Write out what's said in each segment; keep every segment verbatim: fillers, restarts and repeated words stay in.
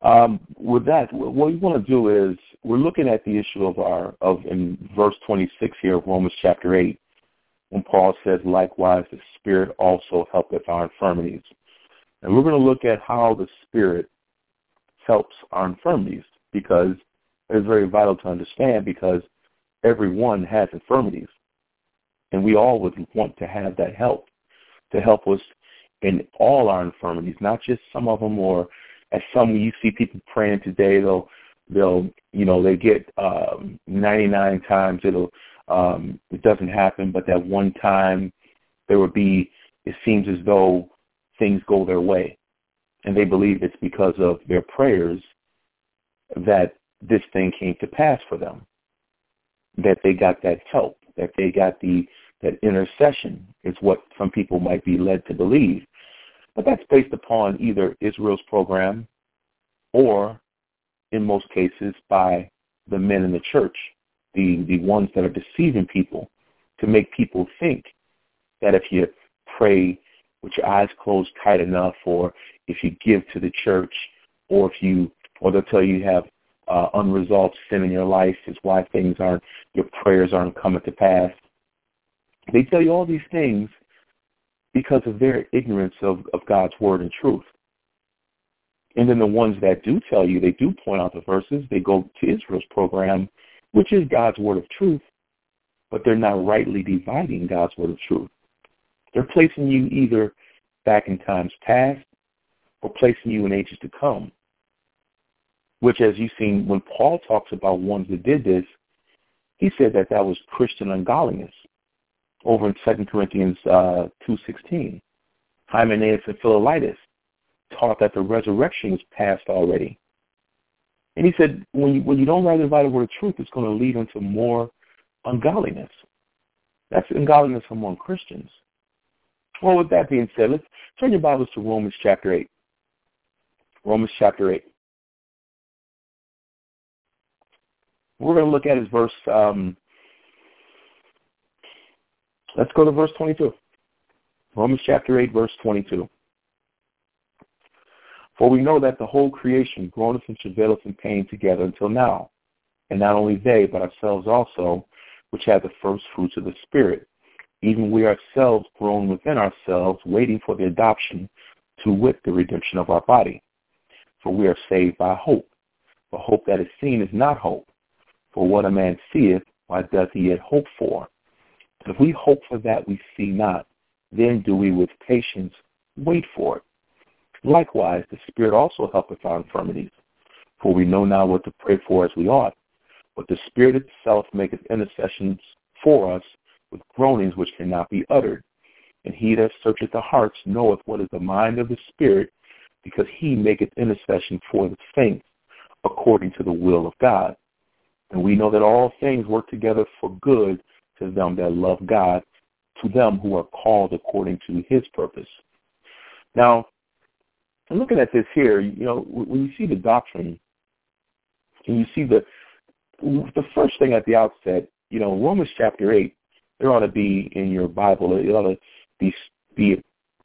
Um, with that, what we want to do is we're looking at the issue of our of in verse twenty-six here of Romans chapter eight, when Paul says, "Likewise, the Spirit also helpeth our infirmities," and we're going to look at how the Spirit helps our infirmities, because it's very vital to understand, because everyone has infirmities, and we all would want to have that help to help us in all our infirmities, not just some of them, or as some you see people praying today, they'll, they'll, you know, they get um, ninety-nine times it'll, um, it doesn't happen, but that one time there would be, it seems as though things go their way, and they believe it's because of their prayers that this thing came to pass for them, that they got that help, that they got the that intercession is what some people might be led to believe. But that's based upon either Israel's program or, in most cases, by the men in the church, the, the ones that are deceiving people to make people think that if you pray with your eyes closed tight enough, or if you give to the church, or if you, or they'll tell you you have uh, unresolved sin in your life is why things aren't, your prayers aren't coming to pass. They tell you all these things because of their ignorance of, of God's word and truth. And then the ones that do tell you, they do point out the verses, they go to Israel's program, which is God's word of truth, but they're not rightly dividing God's word of truth. They're placing you either back in times past or placing you in ages to come, which, as you've seen, when Paul talks about ones that did this, he said that that was Christian ungodliness. Over in Second Corinthians uh, two sixteen, Hymenaeus and Philetus taught that the resurrection was past already. And he said, when you, when you don't rightly divide the word of truth, it's going to lead into more ungodliness. That's ungodliness among Christians. Well, with that being said, let's turn your Bibles to Romans chapter eight. Romans chapter eight. We're going to look at his verse. Um, let's go to verse twenty-two. Romans chapter eight, verse twenty-two. For we know that the whole creation groaneth and travaileth in pain together until now. And not only they, but ourselves also, which have the first fruits of the Spirit. Even we ourselves groan within ourselves, waiting for the adoption, to wit, the redemption of our body. For we are saved by hope. For hope that is seen is not hope. For what a man seeth, why doth he yet hope for? But if we hope for that we see not, then do we with patience wait for it. Likewise, the Spirit also helpeth our infirmities. For we know not what to pray for as we ought, but the Spirit itself maketh intercessions for us with groanings which cannot be uttered. And he that searcheth the hearts knoweth what is the mind of the Spirit, because he maketh intercession for the saints according to the will of God. And we know that all things work together for good to them that love God, to them who are called according to his purpose. Now, looking at this here, you know, when you see the doctrine, and you see the the first thing at the outset, you know, Romans chapter eight, there ought to be in your Bible, it ought to be, be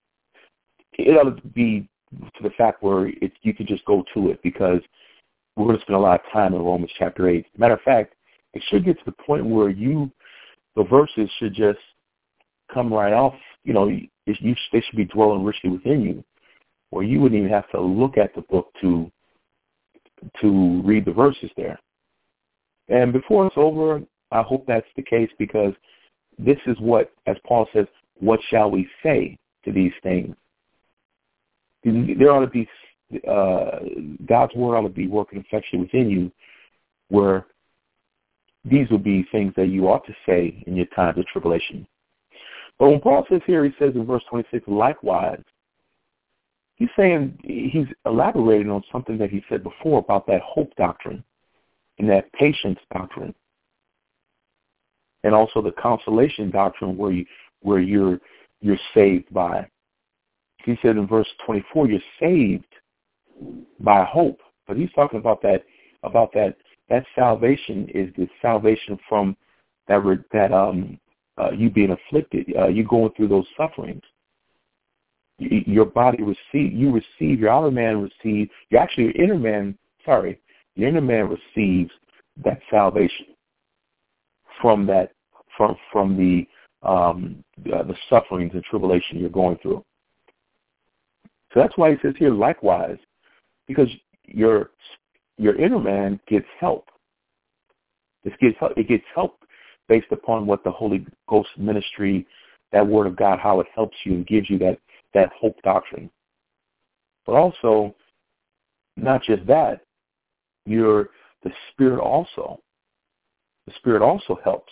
it ought to be to the fact where it, you could just go to it, because we're going to spend a lot of time in Romans chapter eight. Matter of fact, it should get to the point where you, the verses should just come right off, you know, you, they should be dwelling richly within you, where you wouldn't even have to look at the book to to read the verses there. And before it's over, I hope that's the case, because this is what, as Paul says, what shall we say to these things? There ought to be, uh, God's word ought to be working effectively within you, where these will be things that you ought to say in your times of tribulation. But when Paul says here, he says in verse twenty-six, likewise, he's saying, he's elaborating on something that he said before about that hope doctrine and that patience doctrine, and also the consolation doctrine where you where you're you're saved by. He said in verse twenty-four, you're saved by hope. But he's talking about that about that that salvation is the salvation from that that um uh, you being afflicted, uh, you going through those sufferings. your body receive, you receive, your outer man receives, you actually, your inner man, sorry, your inner man receives that salvation from that, from from the um, uh, the sufferings and tribulation you're going through. So that's why he says here, likewise, because your your inner man gets help. It gets help, it gets help based upon what the Holy Ghost ministry, that Word of God, how it helps you and gives you that, that hope doctrine. But also, not just that, your the Spirit also. The Spirit also helps.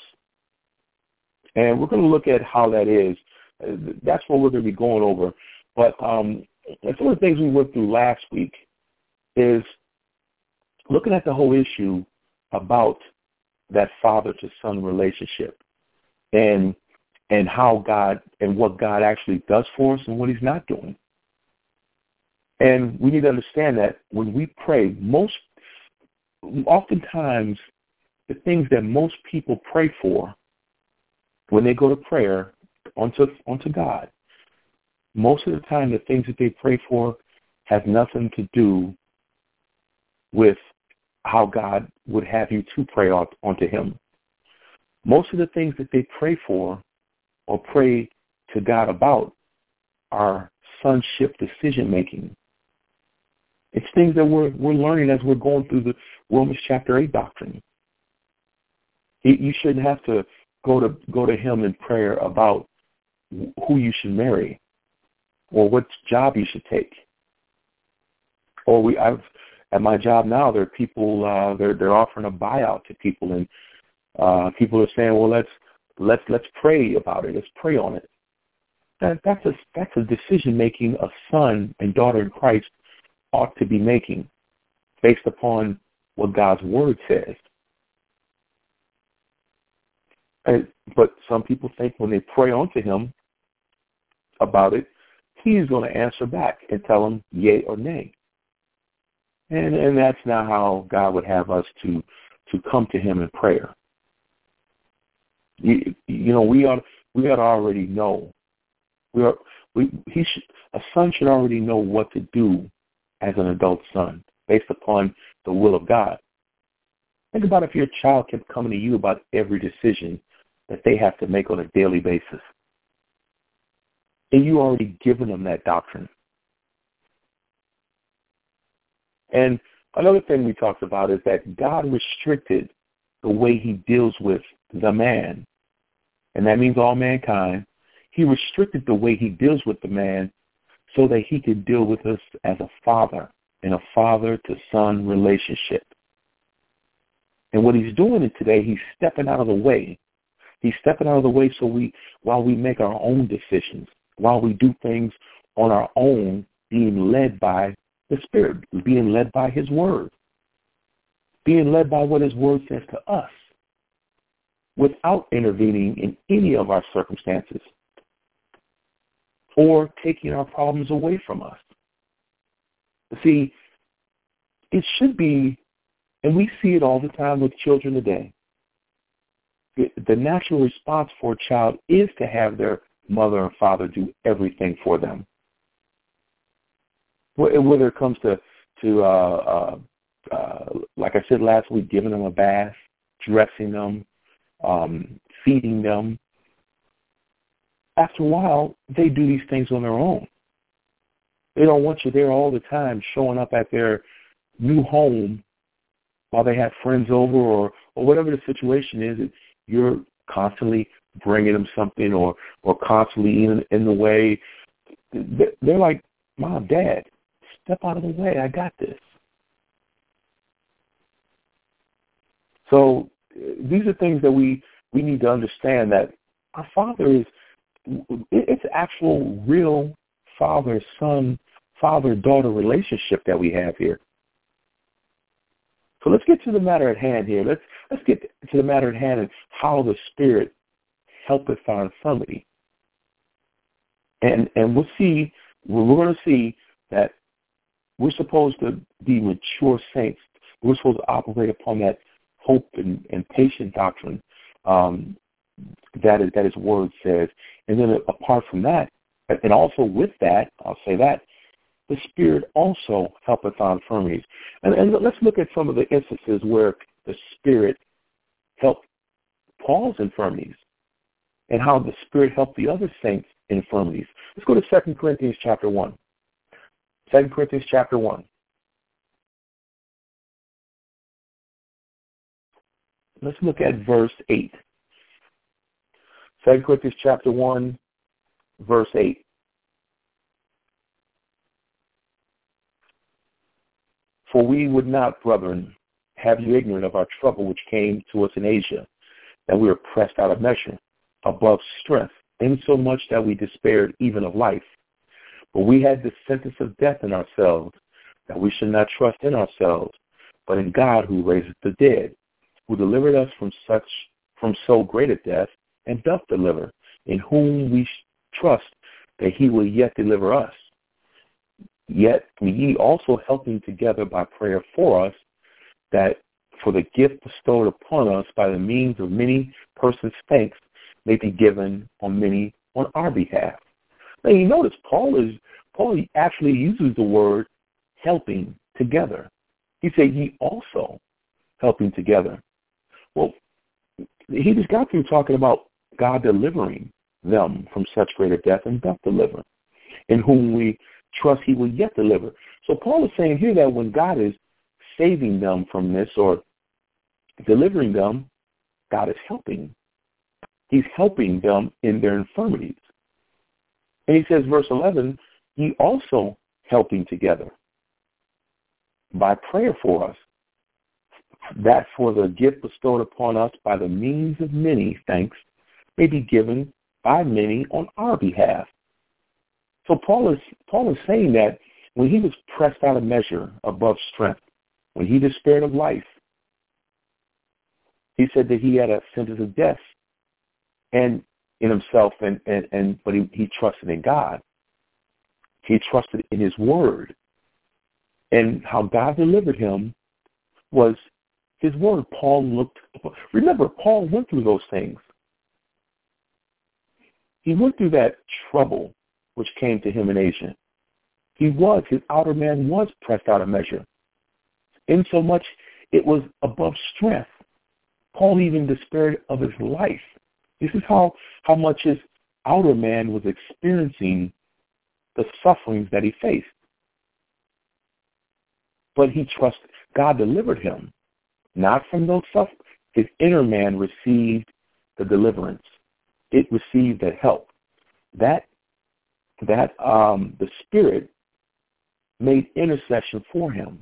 And we're going to look at how that is. That's what we're going to be going over. But um, some of the things we went through last week is looking at the whole issue about that father-to-son relationship and and how God and what God actually does for us and what he's not doing. And we need to understand that when we pray, most oftentimes the things that most people pray for when they go to prayer onto onto God, most of the time the things that they pray for have nothing to do with how God would have you to pray onto him. Most of the things that they pray for or pray to God about are sonship decision-making. It's things that we're we're learning as we're going through the Romans chapter eight doctrine. You shouldn't have to go to go to him in prayer about who you should marry or what job you should take. Or we, I've at my job now, there are people uh, they're they're offering a buyout to people, and uh, people are saying, well, let's let's let's pray about it. Let's pray on it. That, that's a that's a decision making a son and daughter in Christ ought to be making, based upon what God's word says. And, but some people think when they pray onto him about it, he's going to answer back and tell them yay or nay. And and that's not how God would have us to to come to him in prayer. You, you know, we ought we ought to already know. We are we he should, a son should already know what to do as an adult son based upon the will of God. Think about if your child kept coming to you about every decision that they have to make on a daily basis, and you already given them that doctrine. And another thing we talked about is that God restricted the way he deals with the man, and that means all mankind. He restricted the way he deals with the man so that he could deal with us as a father in a father-to-son relationship. And what he's doing today, he's stepping out of the way. He's stepping out of the way so we, while we make our own decisions, while we do things on our own, being led by the Spirit, being led by his word, being led by what his word says to us, without intervening in any of our circumstances or taking our problems away from us. See, it should be, and we see it all the time with children today, the natural response for a child is to have their mother and father do everything for them. Whether it comes to, to uh, uh, uh, like I said last week, giving them a bath, dressing them, um, feeding them. After a while, they do these things on their own. They don't want you there all the time showing up at their new home while they have friends over or, or whatever the situation is. You're constantly bringing them something or, or constantly in, in the way. They're like, Mom, Dad, step out of the way. I got this. So these are things that we, we need to understand, that our Father is, it's actual real father-son, father-daughter relationship that we have here. So let's get to the matter at hand here. Let's let's get to the matter at hand and how the Spirit helpeth our infirmity. And and we'll see, we're going to see that we're supposed to be mature saints. We're supposed to operate upon that hope and, and patient doctrine um, that is that His Word says. And then apart from that, And also with that, I'll say that, the Spirit also helpeth our infirmities. And, and let's look at some of the instances where the Spirit helped Paul's infirmities and how the Spirit helped the other saints' infirmities. Let's go to Second Corinthians chapter one. Second Corinthians chapter one. Let's look at verse eight. Second Corinthians chapter one, verse eight. For we would not, brethren, have you ignorant of our trouble which came to us in Asia, that we were pressed out of measure, above strength, insomuch that we despaired even of life. But we had the sentence of death in ourselves, that we should not trust in ourselves, but in God who raiseth the dead, who delivered us from such from so great a death, and doth deliver, in whom we trust that he will yet deliver us. Yet we ye also helping together by prayer for us, that for the gift bestowed upon us by the means of many persons' thanks may be given on many on our behalf. Now you notice Paul is Paul actually uses the word helping together. He said ye also helping together. Well, he just got through talking about God delivering them from such greater death, and doth deliver, in whom we trust he will yet deliver. So Paul is saying here that when God is saving them from this or delivering them, God is helping. He's helping them in their infirmities. And he says, verse eleven, ye also helping together by prayer for us, that for the gift bestowed upon us by the means of many thanks may be given by many on our behalf. So Paul is Paul is saying that when he was pressed out of measure above strength, when he despaired of life, he said that he had a sentence of death and in himself, and, and, and but he, he trusted in God. He trusted in his word. And how God delivered him was his word. Paul looked, remember, Paul went through those things. He went through that trouble which came to him in Asia. He was, his outer man was pressed out of measure, insomuch it was above strength. Paul even despaired of his life. This is how, how much his outer man was experiencing the sufferings that he faced. But he trusted, God delivered him, not from those sufferings. His inner man received the deliverance. It received the help. That that um, the Spirit made intercession for him.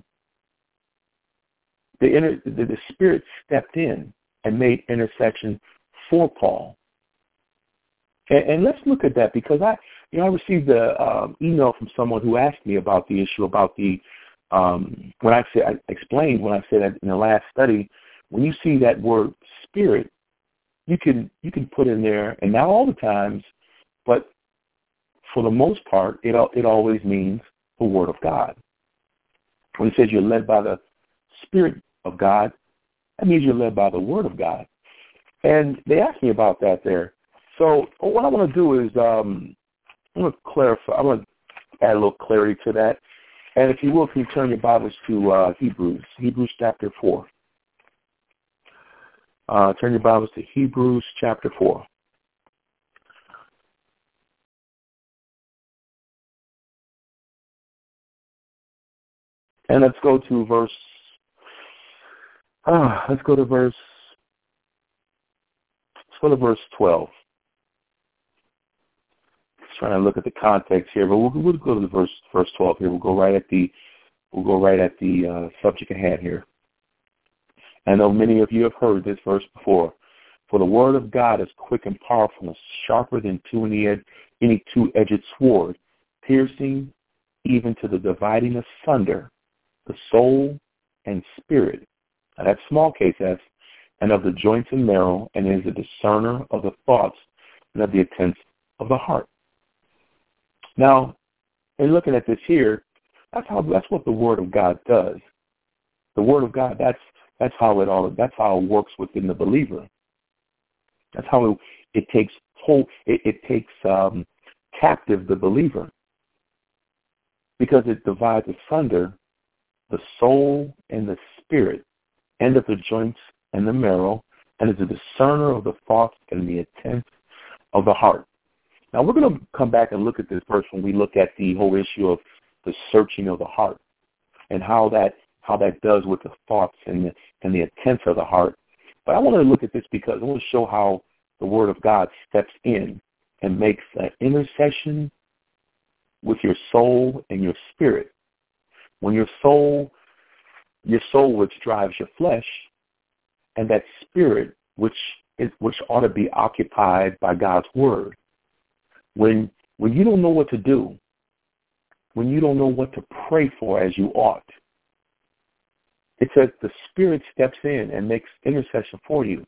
The, inter, the, the Spirit stepped in and made intercession for Paul. And, and let's look at that, because I, you know, I received an um, email from someone who asked me about the issue about the um, when I said I explained when I said that in the last study, when you see that word Spirit, you can you can put in there, and not all the times, but for the most part, it it always means the Word of God. When it says you're led by the Spirit of God, that means you're led by the Word of God. And they asked me about that there. So what I want to do is um, I'm going to clarify. I'm going to add a little clarity to that. And if you will, can you turn your Bibles to uh, Hebrews, Hebrews chapter four. Uh, turn your Bibles to Hebrews chapter four. And let's go to verse, ah, let's go to verse, let's go to verse twelve. Just trying to look at the context here, but we'll, we'll go to the verse, verse twelve here. We'll go right at the, we'll go right at the uh, subject at hand here. I know many of you have heard this verse before. For the word of God is quick and powerful and sharper than two any two-edged sword, piercing even to the dividing asunder the soul and spirit, now that's small case s, and of the joints and marrow, and is a discerner of the thoughts and of the intents of the heart. Now, in looking at this here, that's how that's what the Word of God does. The Word of God, that's that's how it all that's how it works within the believer. That's how it, it takes hold. It, it takes um, captive the believer, because it divides asunder the soul and the spirit, and of the joints and the marrow, and is a discerner of the thoughts and the intents of the heart. Now, we're going to come back and look at this verse when we look at the whole issue of the searching of the heart and how that how that does with the thoughts and the, and the intents of the heart. But I want to look at this because I want to show how the Word of God steps in and makes an intercession with your soul and your spirit. When your soul, your soul which drives your flesh, and that spirit which is which ought to be occupied by God's Word. When when you don't know what to do, when you don't know what to pray for as you ought, it says the Spirit steps in and makes intercession for you.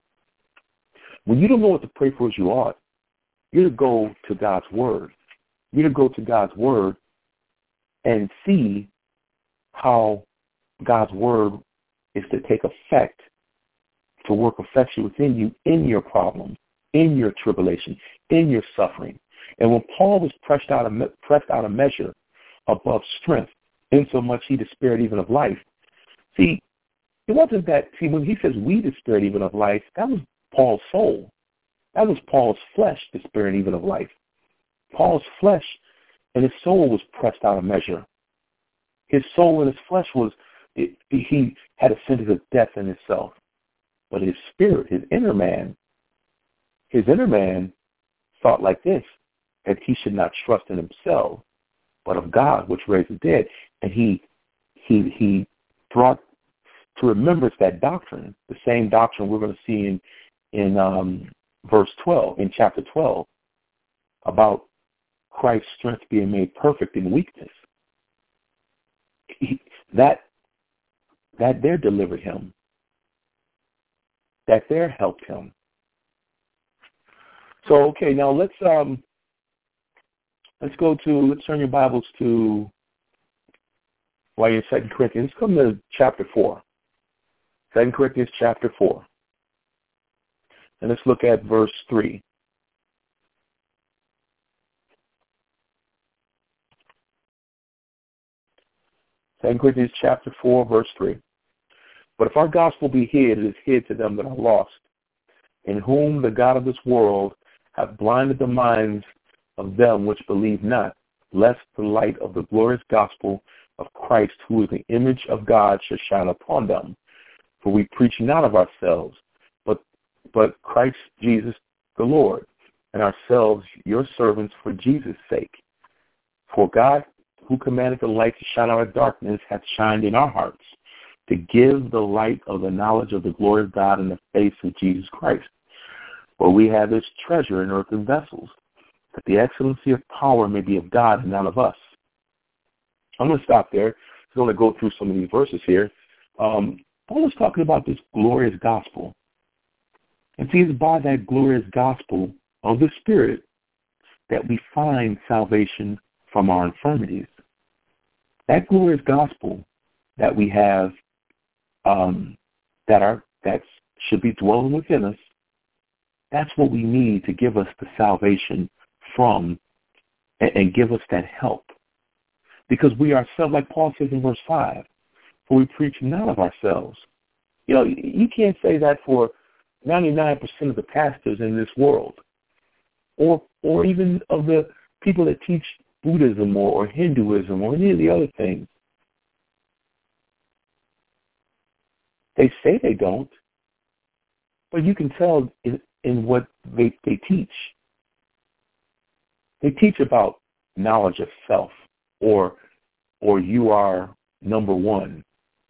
When you don't know what to pray for as you ought, you're to go to God's Word. You're to go to God's Word and see how God's Word is to take effect, to work effectually within you in your problem, in your tribulation, in your suffering. And when Paul was pressed out of, pressed out of measure above strength, insomuch he despaired even of life. See, it wasn't that, see, when he says we despaired even of life, that was Paul's soul. That was Paul's flesh despairing even of life. Paul's flesh and his soul was pressed out of measure. His soul and his flesh was, it, he had ascended to death in himself. But his spirit, his inner man, his inner man thought like this, that he should not trust in himself, but of God, which raised the dead. And he he he brought to remembrance that doctrine, the same doctrine we're going to see in in um, verse twelve, in chapter twelve, about Christ's strength being made perfect in weakness. He, that that there delivered him. That there helped him. So okay, now let's um let's go to let's turn your Bibles to while you're in Second Corinthians. Let's come to chapter four. Second Corinthians chapter four. And let's look at verse three. Second Corinthians chapter four, verse three. But if our gospel be hid, it is hid to them that are lost, in whom the God of this world hath blinded the minds of them which believe not, lest the light of the glorious gospel of Christ, who is the image of God, should shine upon them. For we preach not of ourselves, but but Christ Jesus the Lord, and ourselves your servants for Jesus' sake. For God, who commanded the light to shine out of darkness, hath shined in our hearts, to give the light of the knowledge of the glory of God in the face of Jesus Christ. For we have this treasure in earthen vessels, that the excellency of power may be of God and not of us. I'm going to stop there. I'm going to go through some of these verses here. Um, Paul is talking about this glorious gospel. And see, it's by that glorious gospel of the Spirit that we find salvation from our infirmities. That glorious gospel that we have, um, that are that should be dwelling within us, that's what we need to give us the salvation from and, and give us that help. Because we ourselves, like Paul says in verse five, for we preach not of ourselves. You know, you can't say that for ninety-nine percent of the pastors in this world, or or even of the people that teach Buddhism or, or Hinduism or any of the other things. They say they don't, but you can tell in, in what they, they teach. They teach about knowledge of self, or or you are number one,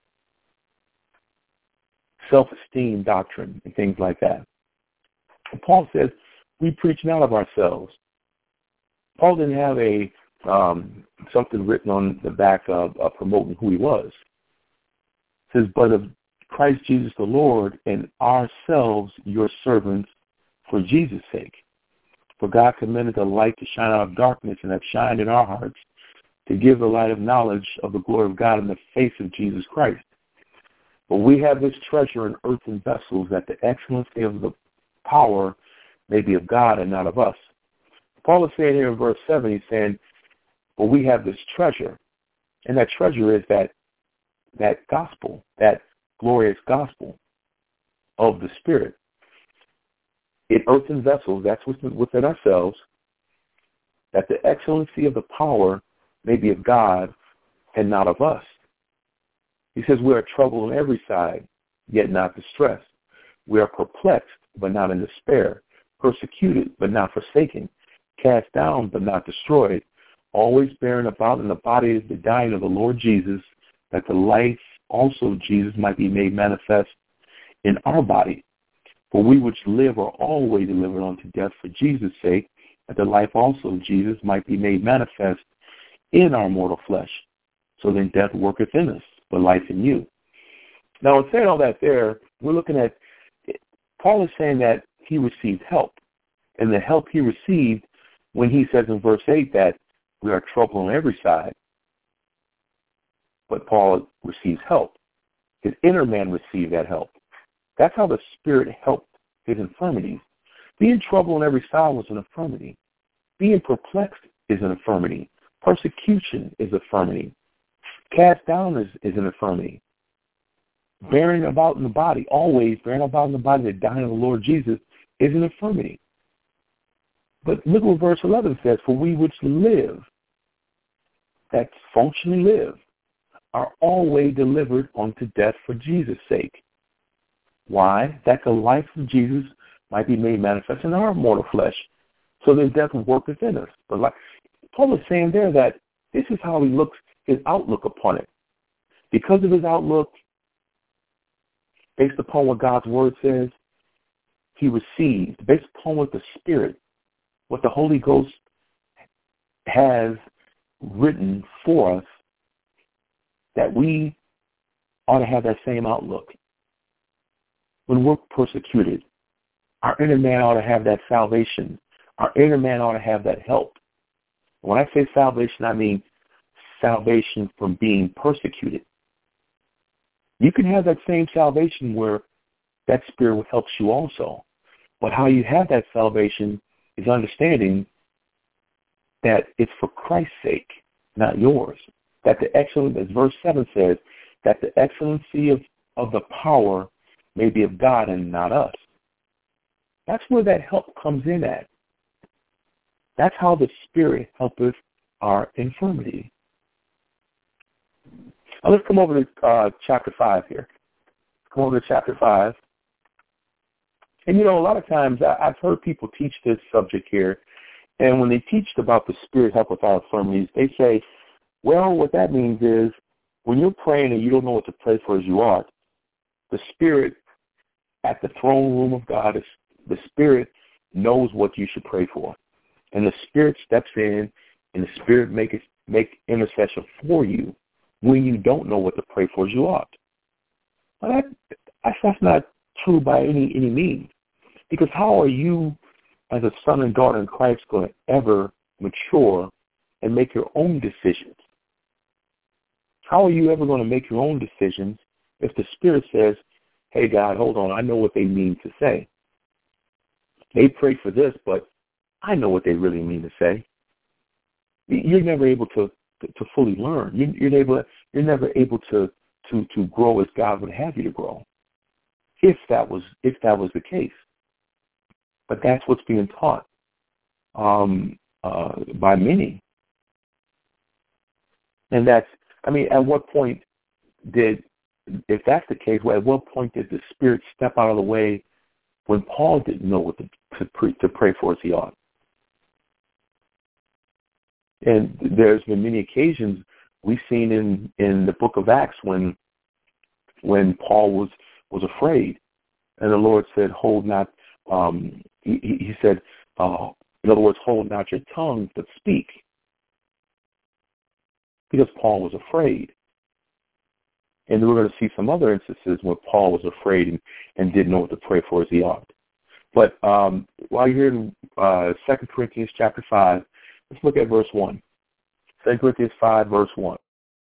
self-esteem doctrine, and things like that. And Paul says, we preach not of ourselves. Paul didn't have a um, something written on the back of, of promoting who he was. It says, but of Christ Jesus the Lord, and ourselves your servants for Jesus' sake. For God commanded the light to shine out of darkness, and hath shined in our hearts to give the light of knowledge of the glory of God in the face of Jesus Christ. But we have this treasure in earthen vessels, that the excellency of the power may be of God and not of us. Paul is saying here in verse seven, he's saying, well, we have this treasure. And that treasure is that that gospel, that glorious gospel of the Spirit. In earthen vessels, that's within ourselves, that the excellency of the power may be of God and not of us. He says we are troubled on every side, yet not distressed. We are perplexed, but not in despair, persecuted, but not forsaken, cast down, but not destroyed, always bearing about in the body the dying of the Lord Jesus, that the life also of Jesus might be made manifest in our body. For we which live are always delivered unto death for Jesus' sake, that the life also of Jesus might be made manifest in our mortal flesh. So then death worketh in us, but life in you. Now, in saying all that there, we're looking at, Paul is saying that he received help. And the help he received when he says in verse eight that we are troubled on every side, but Paul receives help. His inner man received that help. That's how the Spirit helped his infirmities. Being troubled on every side was an infirmity. Being perplexed is an infirmity. Persecution is infirmity. Cast down is, is an infirmity. Bearing about in the body, always bearing about in the body the dying of the Lord Jesus is an infirmity. But look what verse eleven says, for we which live, that functionally live, are always delivered unto death for Jesus' sake. Why? That the life of Jesus might be made manifest in our mortal flesh. So that death worketh in us. But like Paul is saying there that this is how he looks, his outlook upon it. Because of his outlook, based upon what God's word says, he received, based upon what the Spirit, what the Holy Ghost has written for us, that we ought to have that same outlook. When we're persecuted, our inner man ought to have that salvation. Our inner man ought to have that help. When I say salvation, I mean salvation from being persecuted. You can have that same salvation where that Spirit helps you also. But how you have that salvation is understanding that it's for Christ's sake, not yours. That the excellence, as verse seven says, that the excellency of, of the power may be of God and not us. That's where that help comes in at. That's how the Spirit helpeth our infirmity. Now let's come over to uh, chapter five here. Come over to chapter five. And, you know, a lot of times I, I've heard people teach this subject here, and when they teach about the Spirit help with our infirmities, they say, well, what that means is when you're praying and you don't know what to pray for as you ought, the Spirit at the throne room of God, is, the Spirit knows what you should pray for. And the Spirit steps in, and the Spirit make, it, make intercession for you when you don't know what to pray for as you ought. Well, that, that's not true by any, any means. Because how are you, as a son and daughter in Christ, going to ever mature and make your own decisions? How are you ever going to make your own decisions if the Spirit says, hey, God, hold on, I know what they mean to say. They pray for this, but I know what they really mean to say. You're never able to, to, to fully learn. You, you're, able, you're never able to, to, to grow as God would have you to grow, if that was, if that was the case. But that's what's being taught um, uh, by many. And that's, I mean, at what point did, if that's the case, well, at what point did the Spirit step out of the way when Paul didn't know what to, to, pre, to pray for as he ought? And there's been many occasions we've seen in, in the book of Acts when when Paul was, was afraid, and the Lord said, hold not, um, he, he said, uh, in other words, hold not your tongue, but speak. Because Paul was afraid. And we're going to see some other instances where Paul was afraid and, and didn't know what to pray for as he ought. But um, while you're in uh, Second Corinthians chapter five, let's look at verse one. Second Corinthians five, verse one.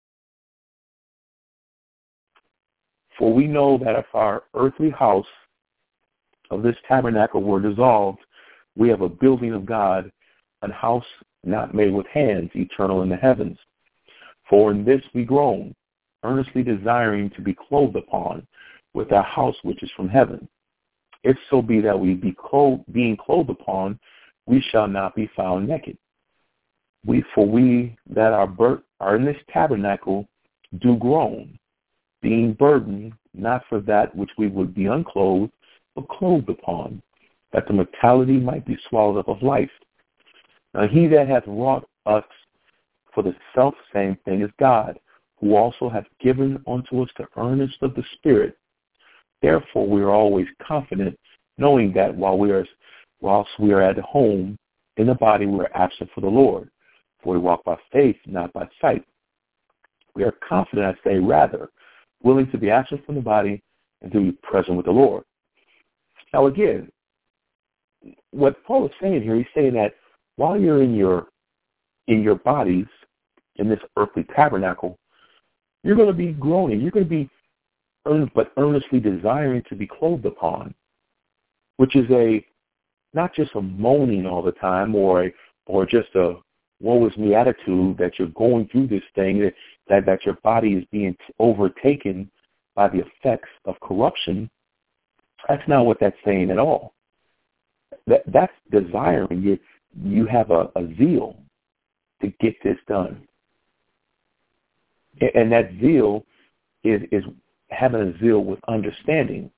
For we know that if our earthly house of this tabernacle were dissolved, we have a building of God, an house not made with hands, eternal in the heavens. For in this we groan, earnestly desiring to be clothed upon with our house which is from heaven. If so be that we be clothed, being clothed upon, we shall not be found naked. We, for we that are, bur- are in this tabernacle do groan, being burdened, not for that which we would be unclothed, but clothed upon, that the mortality might be swallowed up of life. Now he that hath wrought us for the selfsame thing is God, who also hath given unto us the earnest of the Spirit. Therefore we are always confident, knowing that while we are, whilst we are at home in the body, we are absent for the Lord. For we walk by faith, not by sight. We are confident, I say, rather, willing to be absent from the body and to be present with the Lord. Now again, what Paul is saying here, he's saying that while you're in your in your bodies, in this earthly tabernacle, you're going to be groaning. You're going to be earnest, but earnestly desiring to be clothed upon, which is a not just a moaning all the time or a, or just a woe is me attitude that you're going through this thing, that, that, that your body is being overtaken by the effects of corruption. That's not what that's saying at all. That, that's desiring. You, you have a, a zeal to get this done. And that zeal is, is having a zeal with understanding.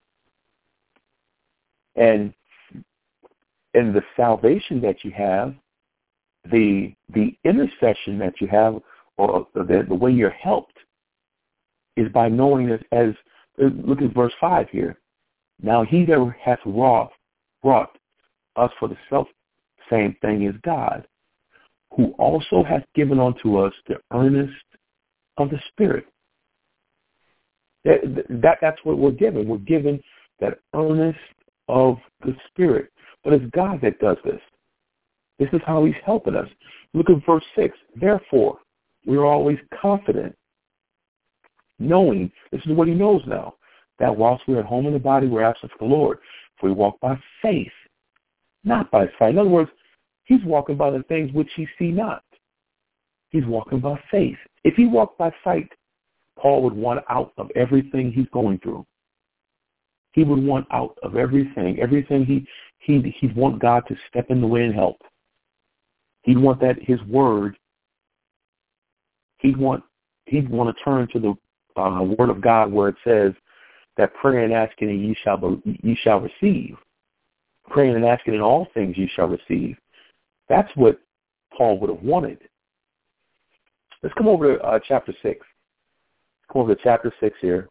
And and the salvation that you have, the the intercession that you have, or the, the way you're helped, is by knowing that as, look at verse five here. Now he that hath wrought, wrought us for the self same thing is God, who also hath given unto us the earnest of the Spirit. That, that That's what we're given. We're given that earnest of the Spirit. But it's God that does this. This is how he's helping us. Look at verse six. Therefore, we're always confident, knowing, this is what he knows now, that whilst we're at home in the body, we're absent from the Lord. For we walk by faith, not by sight. In other words, he's walking by the things which he see not. He's walking by faith. If he walked by sight, Paul would want out of everything he's going through. He would want out of everything. Everything he he he'd want God to step in the way and help. He'd want that his word. He'd want he'd want to turn to the uh, word of God where it says that praying and asking and ye shall be, ye shall receive. Praying and asking in all things ye shall receive. That's what Paul would have wanted. Let's come over to uh, chapter six. Let's come over to chapter six here.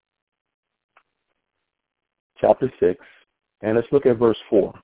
Chapter six, and let's look at verse four.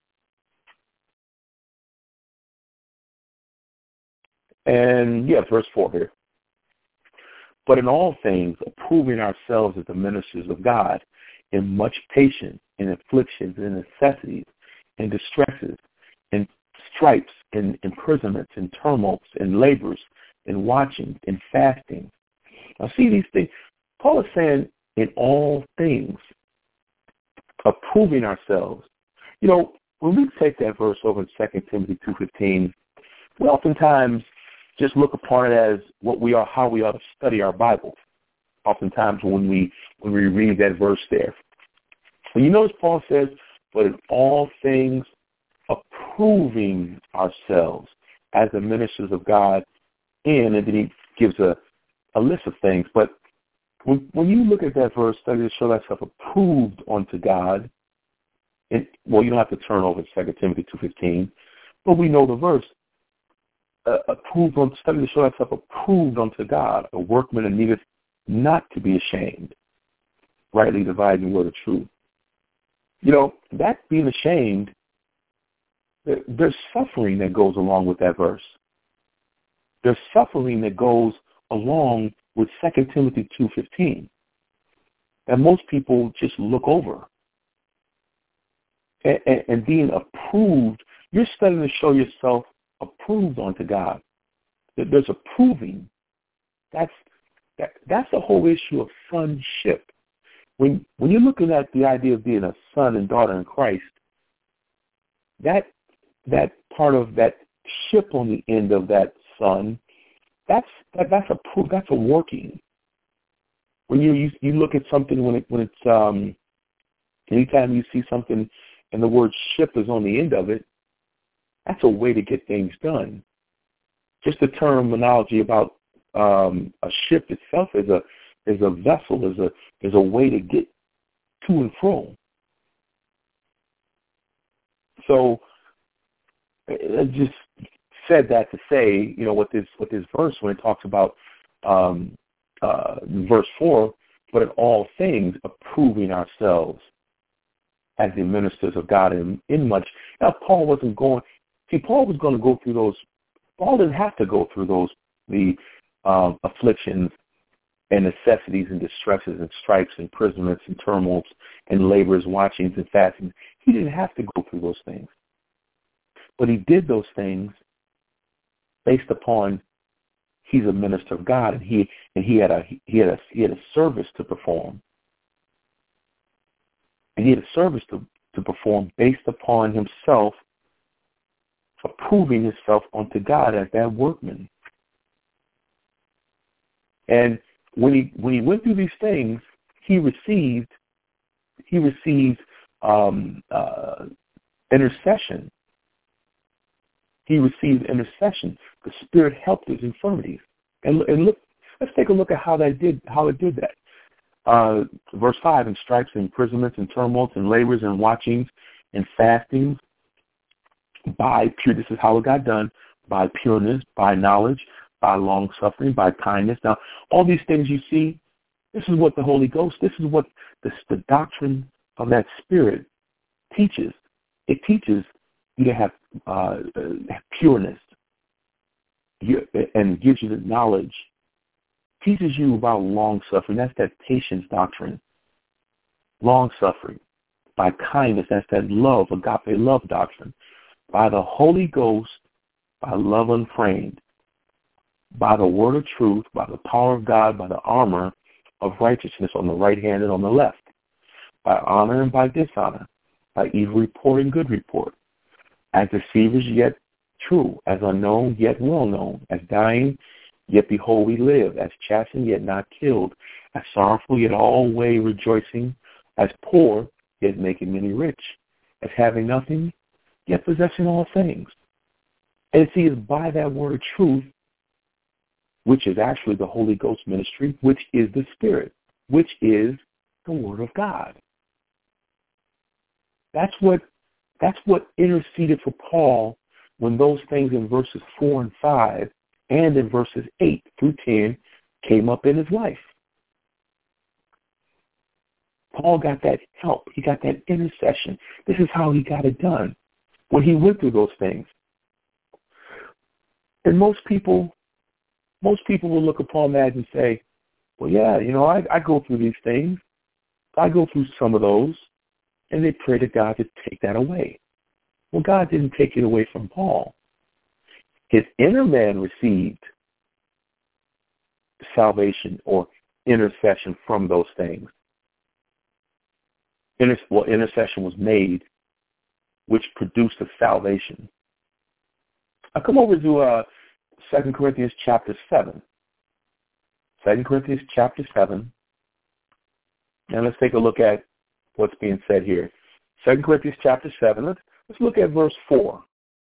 And, yeah, verse four here. But in all things, approving ourselves as the ministers of God, in much patience, in afflictions, in necessities, in distresses, in stripes, in imprisonments, in tumults, in labors, in watching, in fasting. Now, see these things. Paul is saying, in all things, approving ourselves. You know, when we take that verse over in Second Timothy two fifteen, we oftentimes just look upon it as what we are, how we ought to study our Bible. Oftentimes when we when we read that verse there. And you notice Paul says, but in all things approving ourselves as the ministers of God in, and then he gives a, a list of things. But When, when you look at that verse, study to show thyself approved unto God, and, well, you don't have to turn over to Second Timothy two fifteen, but we know the verse, uh, approved on, study to show thyself approved unto God, a workman that needeth not to be ashamed, rightly dividing the word of truth. You know, that being ashamed, there's suffering that goes along with that verse. There's suffering that goes along with Second Timothy two fifteen that most people just look over. And, and, and being approved, you're studying to show yourself approved unto God. There's approving. That's that, that's the whole issue of sonship. When when you're looking at the idea of being a son and daughter in Christ, that that part of that ship on the end of that sun, that's that, that's a proof, that's a working. When you, you you look at something when it when it's um, anytime you see something and the word ship is on the end of it, that's a way to get things done. Just the terminology about um, a ship itself is a is a vessel, is a is a way to get to and fro. So I just said that to say, you know, what this what this verse when it talks about um, uh, verse four, but in all things approving ourselves as the ministers of God in, in much. Now Paul wasn't going. See, Paul was going to go through those. Paul didn't have to go through those the um, afflictions and necessities and distresses and stripes, imprisonments and turmoils and labors, watchings and fastings. He didn't have to go through those things. But he did those things based upon he's a minister of God, and he and he had a he had a he had a service to perform. And he had a service to, to perform based upon himself approving himself unto God as that workman. And when he when he went through these things, he received he received um, uh, intercession. He received intercession. The Spirit helped his infirmities. And, and look, let's take a look at how that did how it did that. Uh, verse five: and stripes, and imprisonments, and tumults, and labors, and watchings, and fastings. By pure, this is how it got done. By pureness, by knowledge, by long suffering, by kindness. Now, all these things you see, this is what the Holy Ghost, this is what the, the doctrine of that Spirit teaches. It teaches you to have uh, pureness, you, and gives you the knowledge. Teaches you about long suffering. That's that patience doctrine. Long suffering. By kindness, that's that love, agape love doctrine. By the Holy Ghost, by love unframed, by the word of truth, by the power of God, by the armor of righteousness on the right hand and on the left, by honor and by dishonor, by evil report and good report, as deceivers yet true, as unknown yet well known, as dying yet behold we live, as chastened yet not killed, as sorrowful yet always rejoicing, as poor yet making many rich, as having nothing yet possessing all things. And see, it's by that word of truth, which is actually the Holy Ghost ministry, which is the Spirit, which is the Word of God. That's what that's what interceded for Paul when those things in verses four and five and in verses eight through ten came up in his life. Paul got that help. He got that intercession. This is how he got it done when he went through those things. And most people, most people will look upon that and say, well, yeah, you know, I, I go through these things. I go through some of those, and they pray to God to take that away. Well, God didn't take it away from Paul. His inner man received salvation or intercession from those things. Inter- well, intercession was made, which produced a salvation. I come over to uh, Second Corinthians chapter seven. Second Corinthians chapter seven. And let's take a look at what's being said here. Second Corinthians chapter seven. Let's, let's look at verse four.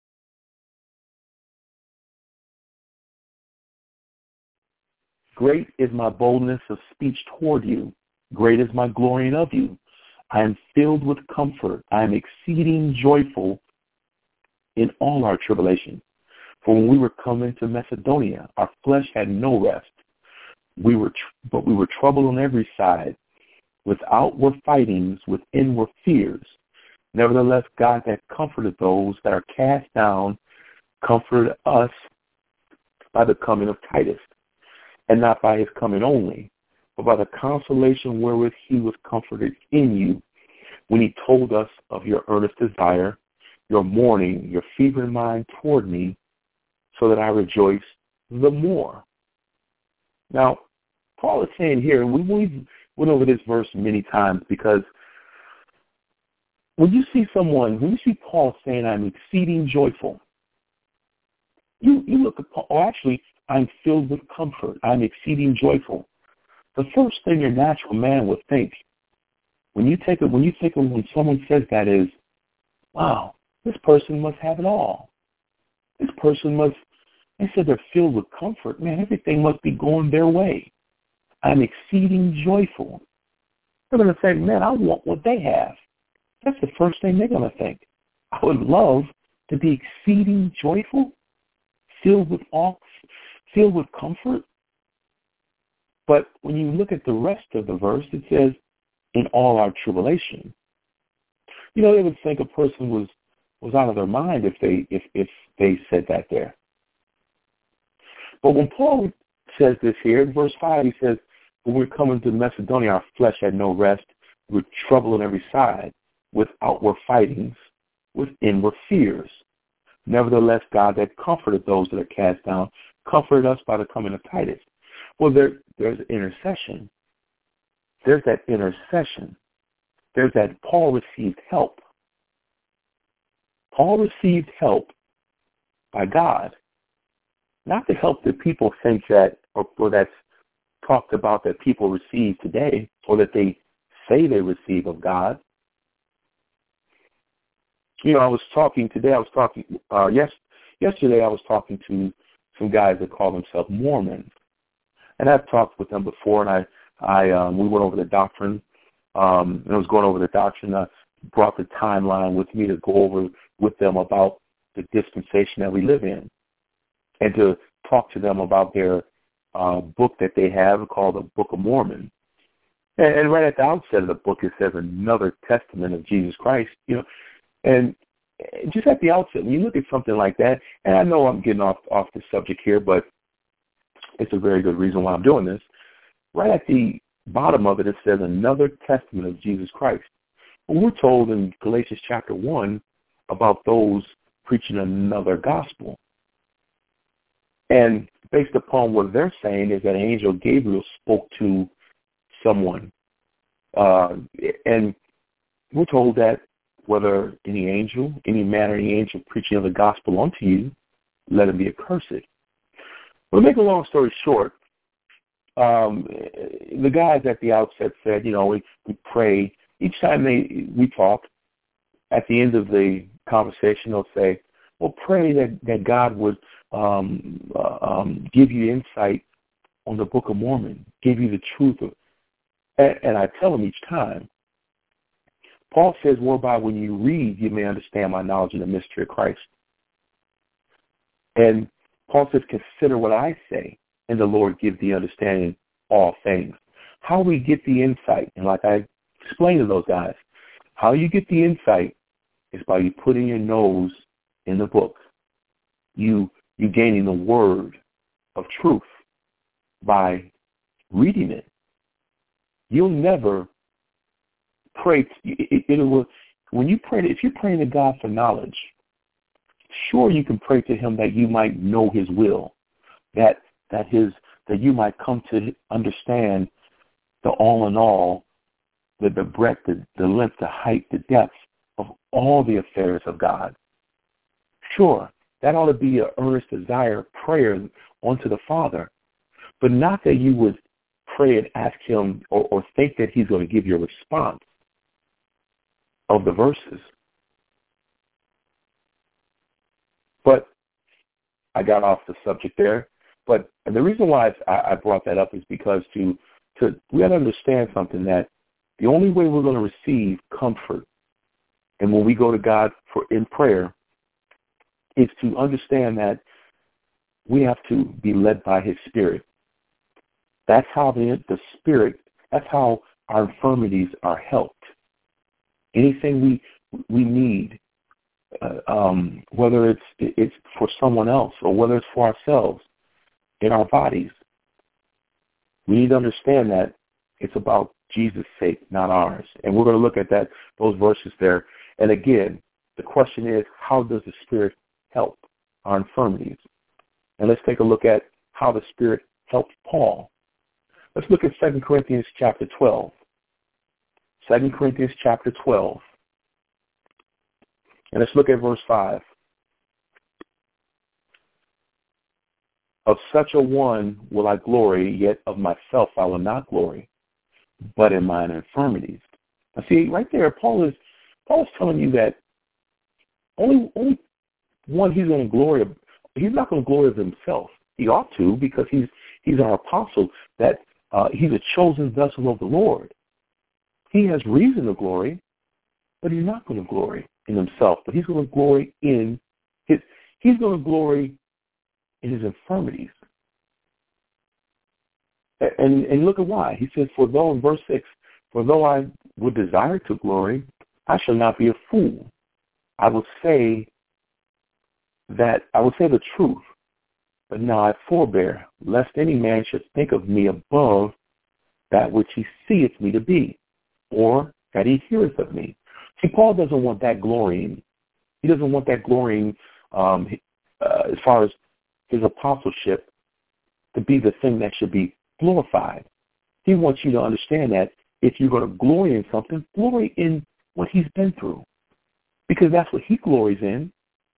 Great is my boldness of speech toward you. Great is my glorying of you. I am filled with comfort. I am exceeding joyful in all our tribulation. For when we were coming to Macedonia, our flesh had no rest. We were, tr- but we were troubled on every side. Without were fightings, within were fears. Nevertheless, God that comforted those that are cast down, comforted us by the coming of Titus, and not by his coming only, but by the consolation wherewith he was comforted in you, when he told us of your earnest desire, your mourning, your fervent mind toward me, so that I rejoice the more. Now, Paul is saying here, we, we've went over this verse many times because when you see someone, when you see Paul saying, I'm exceeding joyful, you, you look at Paul, or actually, I'm filled with comfort. I'm exceeding joyful. The first thing your natural man would think, when you take it, when you think of when someone says that is, wow, this person must have it all. This person must, they said they're filled with comfort. Man, everything must be going their way. I'm exceeding joyful. They're going to say, man, I want what they have. That's the first thing they're going to think. I would love to be exceeding joyful, filled with awe, filled with comfort. But when you look at the rest of the verse, it says, in all our tribulation. You know, they would think a person was, was out of their mind if they if, if they said that there. But when Paul says this here, in verse five, he says, when we're coming to Macedonia, our flesh had no rest. We were troubled on every side, with outward fightings, with inward fears. Nevertheless, God that comforted those that are cast down, comforted us by the coming of Titus. Well, there, there's intercession. There's that intercession. There's that Paul received help. Paul received help by God. Not the help that people think that, or, or that's talked about that people receive today, or that they say they receive of God. You know, I was talking today, I was talking, uh, yes, yesterday I was talking to some guys that call themselves Mormons. And I've talked with them before, and I, I um, we went over the doctrine, um, and I was going over the doctrine. I brought the timeline with me to go over with them about the dispensation that we live in, and to talk to them about their uh, book that they have called the Book of Mormon. And, and right at the outset of the book, it says another testament of Jesus Christ. You know, and just at the outset, when you look at something like that, and I know I'm getting off off the subject here, but it's a very good reason why I'm doing this. Right at the bottom of it, it says another testament of Jesus Christ. Well, we're told in Galatians chapter one about those preaching another gospel. And based upon what they're saying is that angel Gabriel spoke to someone. Uh, and we're told that whether any angel, any man or any angel preaching of the gospel unto you, let him be accursed. Well, to make a long story short, um, the guys at the outset said, you know, we, we pray. Each time they we talk, at the end of the conversation, they'll say, well, pray that, that God would um, uh, um, give you insight on the Book of Mormon, give you the truth of. And, and I tell them each time, Paul says, whereby when you read, you may understand my knowledge of the mystery of Christ. And Paul says, consider what I say, and the Lord give the understanding all things. How we get the insight, and like I explained to those guys, how you get the insight is by you putting your nose in the book. You you gaining the word of truth by reading it. You'll never pray. It, it, it will, when you pray, if you're praying to God for knowledge, sure you can pray to Him that you might know His will, that that His that you might come to understand the all in all, the, the breadth, the, the length, the height, the depth of all the affairs of God. Sure, that ought to be an earnest desire, prayer unto the Father, but not that you would pray and ask Him or, or think that He's going to give you a response of the verses. But I got off the subject there. But the reason why I, I brought that up is because to to we have to understand something, that the only way we're going to receive comfort, and when we go to God for in prayer, is to understand that we have to be led by His Spirit. That's how the the Spirit. That's how our infirmities are helped. Anything we we need, uh, um, whether it's it's for someone else or whether it's for ourselves in our bodies, we need to understand that it's about Jesus' sake, not ours. And we're going to look at that those verses there. And again, the question is, how does the Spirit help our infirmities? And let's take a look at how the Spirit helped Paul. Let's look at Second Corinthians chapter twelve. Second Corinthians chapter twelve. And let's look at verse five. Of such a one will I glory, yet of myself I will not glory, but in mine infirmities. Now see, right there, Paul is Paul is telling you that only only one he's going to glory of, he's not going to glory of himself. He ought to, because he's he's our apostle, that uh, he's a chosen vessel of the Lord. He has reason to glory, but he's not going to glory in himself, but he's going to glory in his he's going to glory in his infirmities. And and look at why. He says, for though, in verse six, for though I would desire to glory, I shall not be a fool. I will say that, I will say the truth, but now I forbear, lest any man should think of me above that which he seeth me to be, or that he heareth of me. See, Paul doesn't want that glorying. He doesn't want that glorying um, uh, as far as his apostleship to be the thing that should be glorified. He wants you to understand that if you're going to glory in something, glory in what he's been through, because that's what he glories in.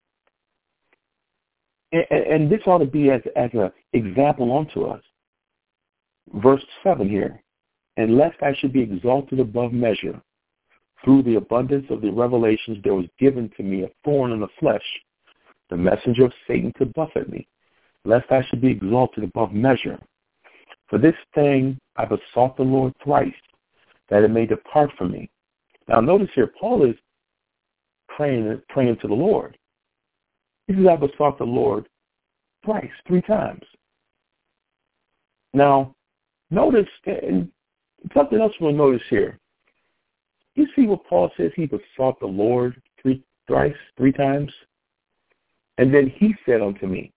And, and this ought to be as, as an example unto us. Verse seven here, and lest I should be exalted above measure, through the abundance of the revelations there was given to me a thorn in the flesh, the messenger of Satan to buffet me, lest I should be exalted above measure. For this thing I besought the Lord thrice, that it may depart from me. Now notice here, Paul is praying, praying to the Lord. He says, I besought the Lord thrice, three times. Now, notice, and something else we'll notice here. You see what Paul says? He besought the Lord three, thrice, three times. And then he said unto me,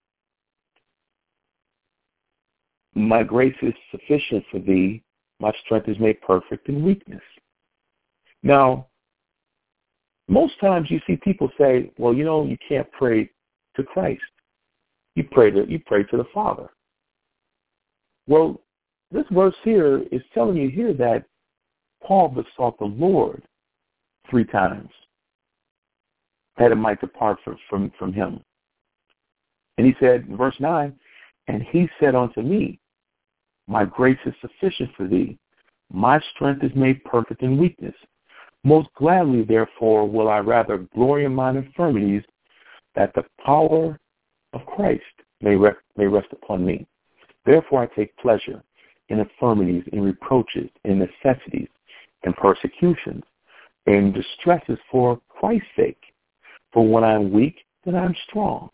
my grace is sufficient for thee. My strength is made perfect in weakness. Now, most times you see people say, well, you know, you can't pray to Christ. You pray to, you pray to the Father. Well, this verse here is telling you here that Paul besought the Lord three times that it might depart from, from, from him. And he said, in verse nine, and he said unto me, my grace is sufficient for thee. My strength is made perfect in weakness. Most gladly, therefore, will I rather glory in mine infirmities, that the power of Christ may rest, may rest upon me. Therefore I take pleasure in infirmities, in reproaches, in necessities, in persecutions, in distresses for Christ's sake. For when I am weak, then I am strong.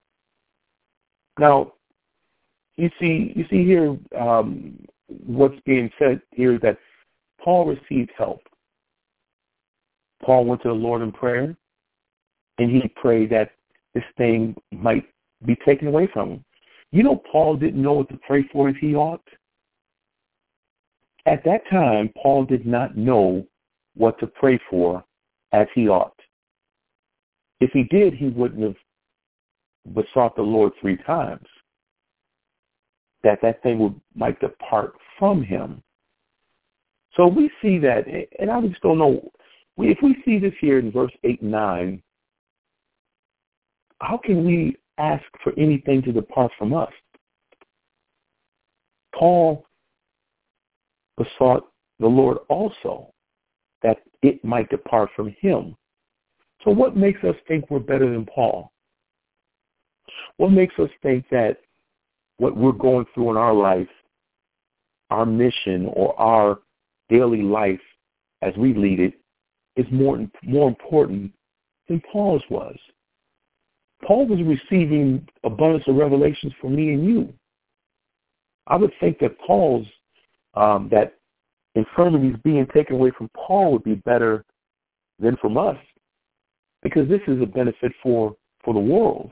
Now, you see, you see here um, what's being said here is that Paul received help. Paul went to the Lord in prayer, and he prayed that this thing might be taken away from him. You know, Paul didn't know what to pray for as he ought. At that time, Paul did not know what to pray for as he ought. If he did, he wouldn't have besought the Lord three times, that that thing would might depart from him. So we see that, and I just don't know, we, if we see this here in verse eight and nine, how can we ask for anything to depart from us? Paul besought the Lord also that it might depart from him. So what makes us think we're better than Paul? What makes us think that what we're going through in our life, our mission or our daily life as we lead it, is more, more important than Paul's was? Paul was receiving abundance of revelations from me and you. I would think that Paul's, um, that infirmities being taken away from Paul would be better than from us, because this is a benefit for, for the world.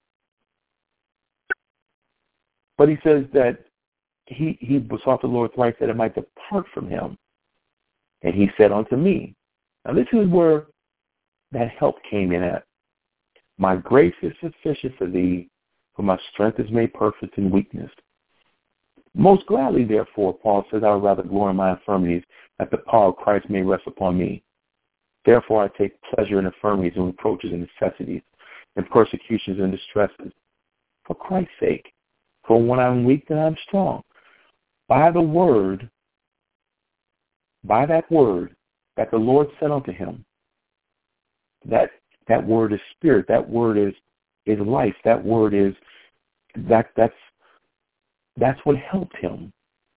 But he says that he, he besought the Lord thrice that it might depart from him. And he said unto me, now this is where that help came in at. My grace is sufficient for thee, for my strength is made perfect in weakness. Most gladly, therefore, Paul says, I would rather glory in my infirmities, that the power of Christ may rest upon me. Therefore I take pleasure in infirmities and reproaches and necessities and persecutions and distresses for Christ's sake. For when I'm weak, then I'm strong. By the word, by that word that the Lord sent unto him, that that word is spirit, that word is is life, that word is that that's that's what helped him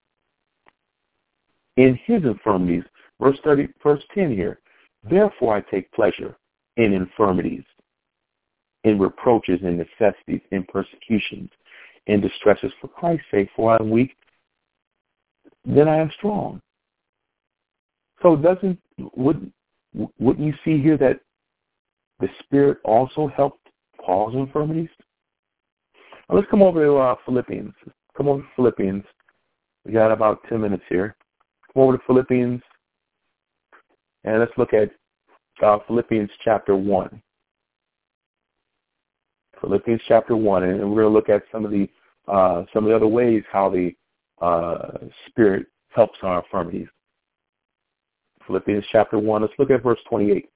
in his infirmities. Verse thirty, verse ten here. Therefore I take pleasure in infirmities, in reproaches and necessities, in persecutions, in distresses for Christ's sake. For I am weak, then I am strong. So doesn't wouldn't wouldn't you see here that the Spirit also helped Paul's infirmities? Now let's come over to uh, Philippians. Come over to Philippians. We got about ten minutes here. Come over to Philippians, and let's look at uh, Philippians chapter one. Philippians chapter one, and we're going to look at some of the uh, some of the other ways how the uh, Spirit helps our infirmities. Philippians chapter one. Let's look at verse twenty-eight.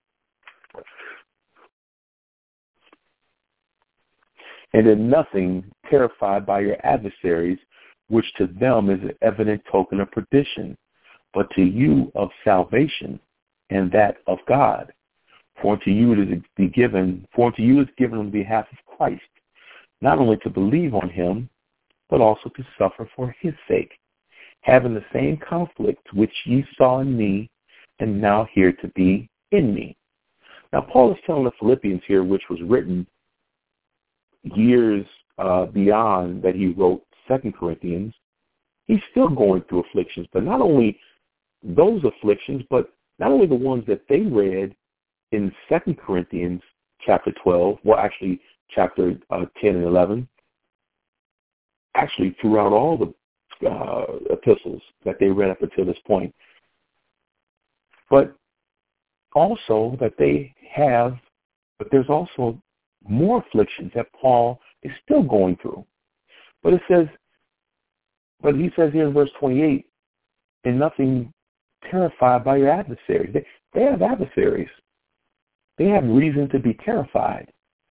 And in nothing terrified by your adversaries, which to them is an evident token of perdition, but to you of salvation, and that of God. For unto you it is be given, for unto you is given on behalf of Christ, not only to believe on him, but also to suffer for his sake, having the same conflict which ye saw in me, and now here to be in me. Now Paul is telling the Philippians here, which was written years uh, beyond that he wrote Second Corinthians, he's still going through afflictions, but not only those afflictions, but not only the ones that they read in Second Corinthians chapter twelve, well, actually chapter uh, ten and eleven, actually throughout all the uh, epistles that they read up until this point, but also that they have, but there's also more afflictions that Paul is still going through. But it says, but he says here in verse twenty-eight, in nothing terrified by your adversaries. They, they have adversaries. They have reason to be terrified.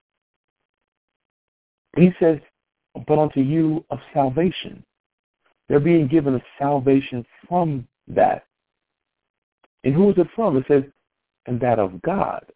He says, but unto you of salvation. They're being given a salvation from that. And who is it from? It says, and that of God.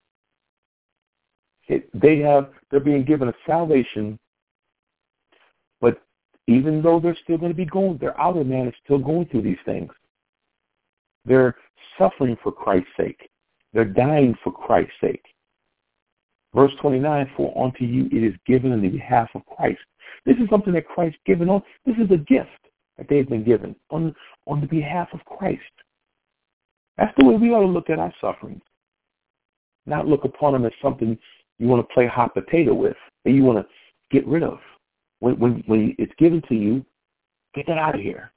It, they have, they're being given a salvation, but even though they're still going to be going, their outer man is still going through these things. They're suffering for Christ's sake. They're dying for Christ's sake. Verse twenty-nine, for unto you it is given in the behalf of Christ. This is something that Christ given on. This is a gift that they've been given on, on the behalf of Christ. That's the way we ought to look at our sufferings. Not look upon them as something you want to play hot potato with, that you want to get rid of. When, when, when it's given to you, get that out of here.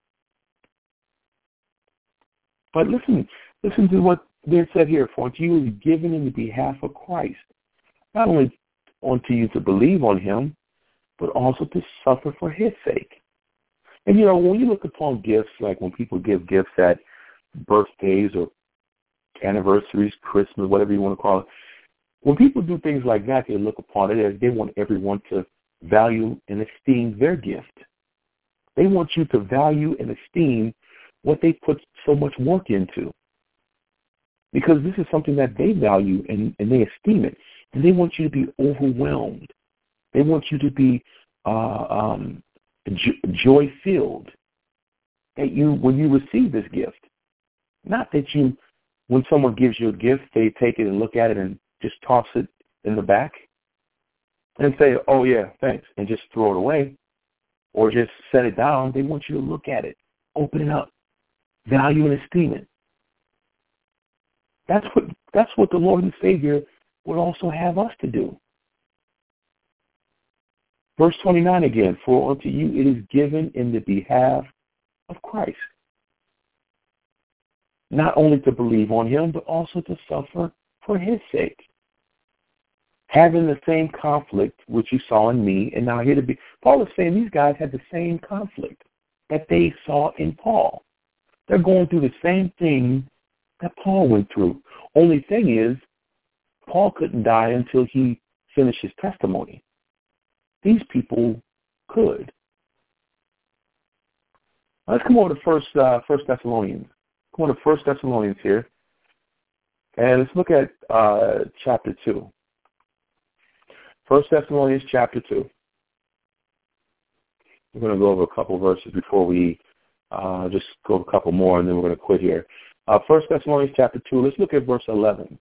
But listen, listen to what they said here. For unto you is given in the behalf of Christ, not only unto you to believe on him, but also to suffer for his sake. And, you know, when you look upon gifts, like when people give gifts at birthdays or anniversaries, Christmas, whatever you want to call it, when people do things like that, they look upon it as they want everyone to value and esteem their gift. They want you to value and esteem what they put so much work into, because this is something that they value and, and they esteem it. And they want you to be overwhelmed. They want you to be uh, um, jo- joy-filled that you when you receive this gift. Not that you, when someone gives you a gift, they take it and look at it and just toss it in the back and say, oh, yeah, thanks, and just throw it away or just set it down. They want you to look at it, open it up, value and esteem it. That's what that's what the Lord and Savior would also have us to do. Verse twenty-nine again, for unto you it is given in the behalf of Christ, not only to believe on him, but also to suffer for his sake, having the same conflict which you saw in me, and now here to be. Paul is saying these guys had the same conflict that they saw in Paul. They're going through the same thing that Paul went through. Only thing is, Paul couldn't die until he finished his testimony. These people could. Let's come over to First uh, First Thessalonians. Come on to First Thessalonians here, and let's look at uh, chapter two. First Thessalonians chapter two. We're going to go over a couple verses before we uh, just go a couple more, and then we're going to quit here. Uh, First Thessalonians chapter two. Let's look at verse eleven.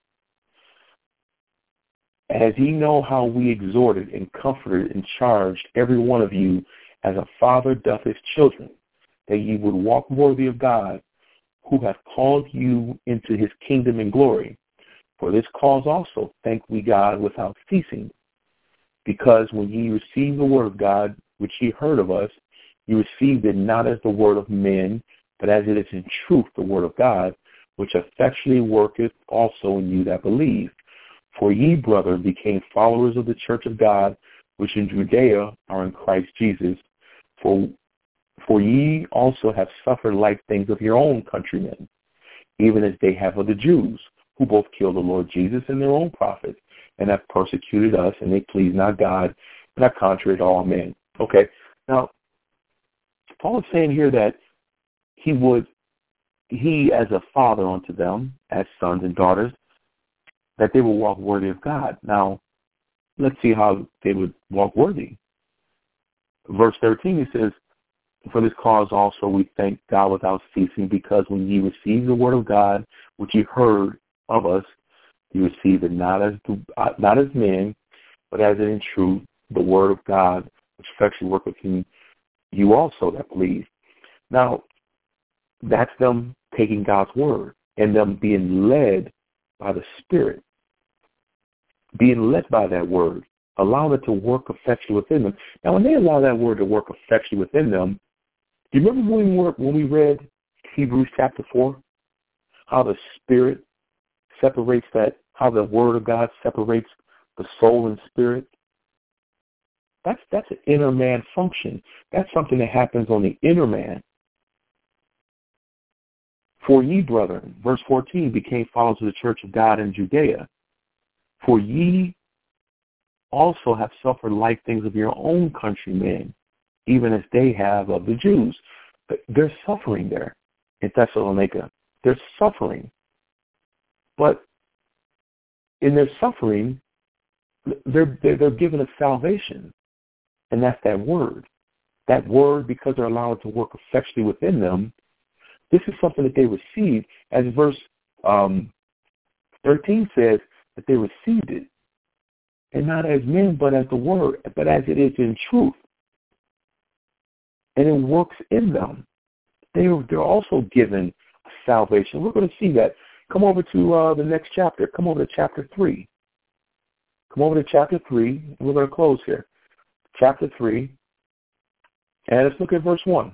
As ye know how we exhorted and comforted and charged every one of you as a father doth his children, that ye would walk worthy of God, who hath called you into his kingdom and glory. For this cause also thank we God without ceasing, because when ye received the word of God, which ye heard of us, ye received it not as the word of men, but as it is in truth the word of God, which effectually worketh also in you that believe. For ye, brethren, became followers of the church of God, which in Judea are in Christ Jesus. For, for ye also have suffered like things of your own countrymen, even as they have of the Jews, who both killed the Lord Jesus and their own prophets, and have persecuted us, and they please not God, and are contrary to all men. Okay, now, Paul is saying here that he would, he as a father unto them, as sons and daughters, that they will walk worthy of God. Now, let's see how they would walk worthy. Verse thirteen, he says, for this cause also we thank God without ceasing, because when ye received the word of God, which ye heard of us, ye received it not as not as men, but as in truth the word of God, which effectually worketh in you also that believe. Now, that's them taking God's word and them being led by the Spirit. Being led by that word, allow it to work effectually within them. Now, when they allow that word to work effectually within them, do you remember when we, were, when we read Hebrews chapter four? How the Spirit separates that, how the word of God separates the soul and spirit? That's, that's an inner man function. That's something that happens on the inner man. For ye, brethren, verse fourteen, became followers of the church of God in Judea. For ye also have suffered like things of your own countrymen, even as they have of the Jews. But they're suffering there in Thessalonica. They're suffering. But in their suffering, they're, they're, they're given a salvation, and that's that word. That word, because they're allowed to work effectually within them, this is something that they received, as verse um, thirteen says, that they received it, and not as men, but as the word, but as it is in truth. And it works in them. They, they're also given salvation. We're going to see that. Come over to uh, the next chapter. Come over to chapter three. Come over to chapter three, and we're going to close here. Chapter three, and let's look at verse one.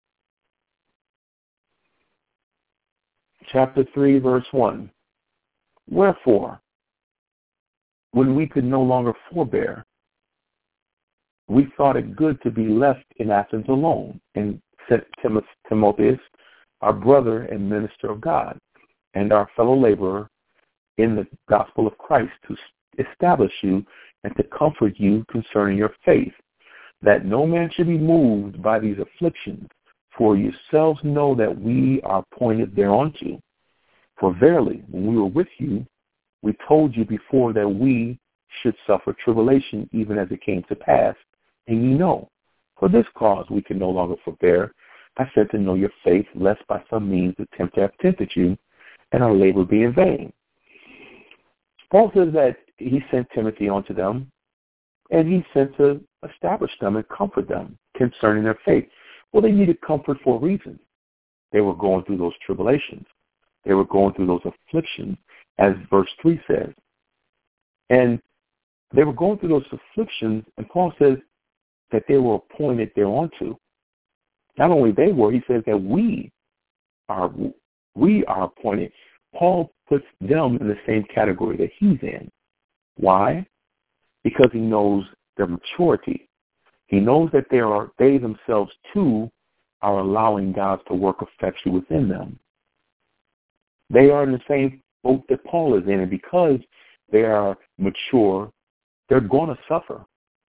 Chapter three, verse one. Wherefore, when we could no longer forbear, we thought it good to be left in Athens alone, and sent Timotheus, our brother and minister of God, and our fellow laborer in the gospel of Christ, to establish you and to comfort you concerning your faith, that no man should be moved by these afflictions, for yourselves know that we are appointed thereunto. For verily, when we were with you, we told you before that we should suffer tribulation, even as it came to pass, and ye know. For this cause we can no longer forbear. I said to know your faith, lest by some means attempt to have tempted you, and our labor be in vain. Paul says that he sent Timothy unto them, and he sent to establish them and comfort them concerning their faith. Well, they needed comfort for a reason. They were going through those tribulations. They were going through those afflictions, as verse three says. And they were going through those afflictions, and Paul says that they were appointed thereunto. Not only they were, he says that we are we are appointed. Paul puts them in the same category that he's in. Why? Because he knows their maturity. He knows that they are they themselves too are allowing God to work effectually within them. They are in the same boat that Paul is in, and because they are mature, they're going to suffer.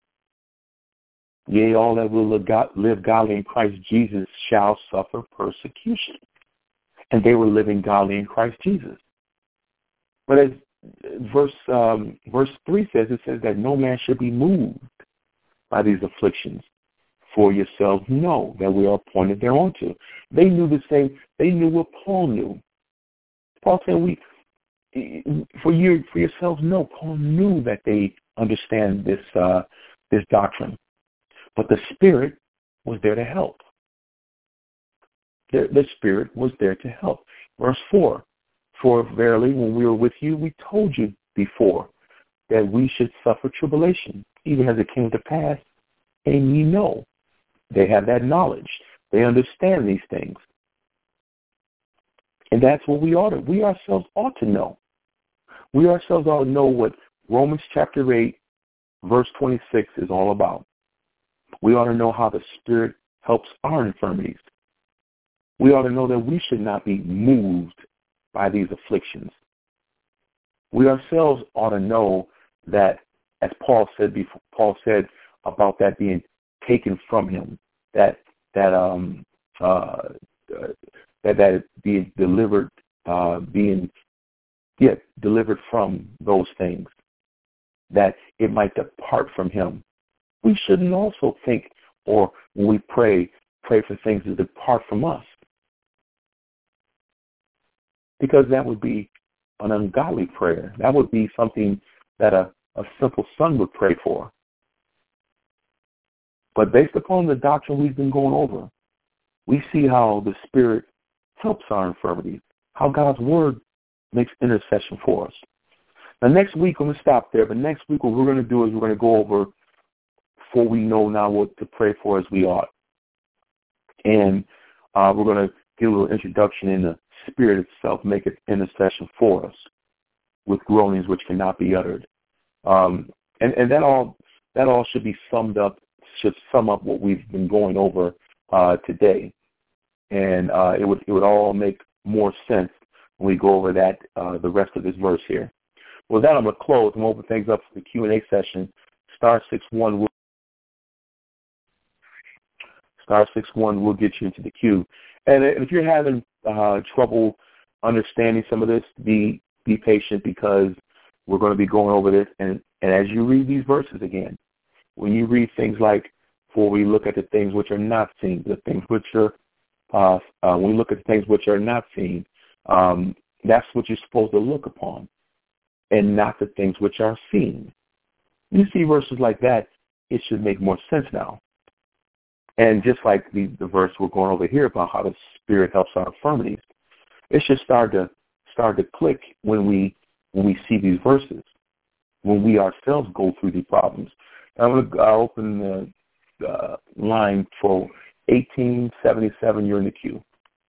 Yea, all that will live godly in Christ Jesus shall suffer persecution. And they were living godly in Christ Jesus. But as verse um, verse three says, it says that no man should be moved by these afflictions. For yourselves know that we are appointed thereunto. They knew the same. They knew what Paul knew. Paul said, "We for you for yourselves know." Paul knew that they understand this uh, this doctrine, but the Spirit was there to help. The, the Spirit was there to help. Verse four: For verily, when we were with you, we told you before that we should suffer tribulation, even as it came to pass, and ye know. They have that knowledge. They understand these things. And that's what we ought to. We ourselves ought to know. We ourselves ought to know what Romans chapter eight, verse twenty-six is all about. We ought to know how the Spirit helps our infirmities. We ought to know that we should not be moved by these afflictions. We ourselves ought to know that, as Paul said before, Paul said about that being taken from him, that that um uh, uh that that being delivered, uh, being yeah delivered from those things, that it might depart from him. We shouldn't also think, or when we pray, pray for things to depart from us, because that would be an ungodly prayer. That would be something that a, a simple son would pray for. But based upon the doctrine we've been going over, we see how the Spirit helps our infirmities, how God's Word makes intercession for us. Now, next week, I'm going to stop there, but next week what we're going to do is we're going to go over, for we know now what to pray for as we ought. And uh, we're going to give a little introduction in the Spirit itself, make it intercession for us with groanings which cannot be uttered. Um, and, and that all that all should be summed up, should sum up what we've been going over uh, today. And uh, it would it would all make more sense when we go over that, uh, the rest of this verse here. With that, I'm going to close. I'm going to open things up for the Q and A session. Star six one will, star six one will get you into the queue. And if you're having uh, trouble understanding some of this, be be patient, because we're going to be going over this. And, and as you read these verses again, when you read things like, for we look at the things which are not seen, the things which are, uh, uh, when we look at the things which are not seen, um, that's what you're supposed to look upon, and not the things which are seen. You see verses like that, it should make more sense now. And just like the, the verse we're going over here about how the Spirit helps our infirmities, it should start to start to click when we when we see these verses, when we ourselves go through these problems. I'm going to I'll open the uh, line for eighteen seventy-seven. You're in the queue.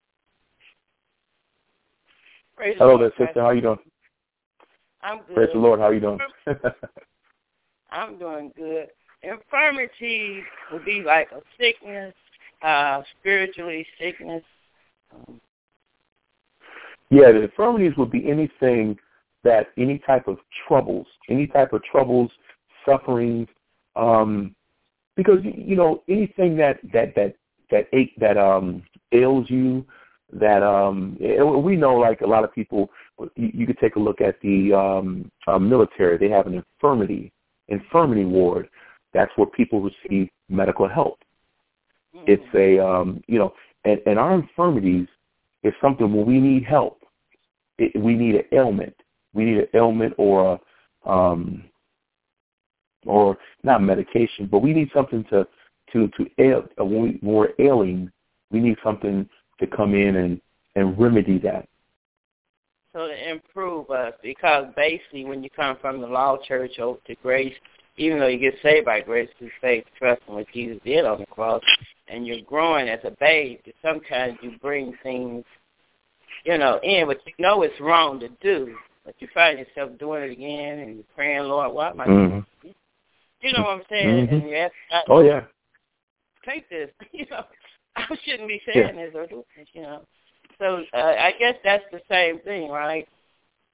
Praise Hello Lord, there, sister. How are you doing? I'm good. Praise the Lord. How are you doing? I'm doing good. Infirmity would be like a sickness, uh, spiritually sickness. Um, yeah, the infirmities would be anything that, any type of troubles, any type of troubles, sufferings, um, because, you know, anything that, that, that, that, ache, that um, ails you, that um, we know, like a lot of people, you, you could take a look at the um, uh, military. They have an infirmity, infirmity ward. That's where people receive medical help. Mm-hmm. It's a, um, you know, and, and our infirmities is something when we need help. It, we need an ailment. We need an ailment or, a, um, or not medication, but we need something to, to, to ail. Uh, when, we, when we're ailing, we need something to come in and, and remedy that. So to improve us, because basically when you come from the law church over to grace, even though you get saved by grace through faith, trusting what Jesus did on the cross, and you're growing as a babe, sometimes you bring things, you know, in, but you know it's wrong to do, but you find yourself doing it again, and you're praying, Lord, what am I doing? Mm-hmm. You know what I'm saying? Mm-hmm. And you ask God, oh, yeah. Take this. You know, I shouldn't be saying yeah. this or doing this, you know. So uh, I guess that's the same thing, right?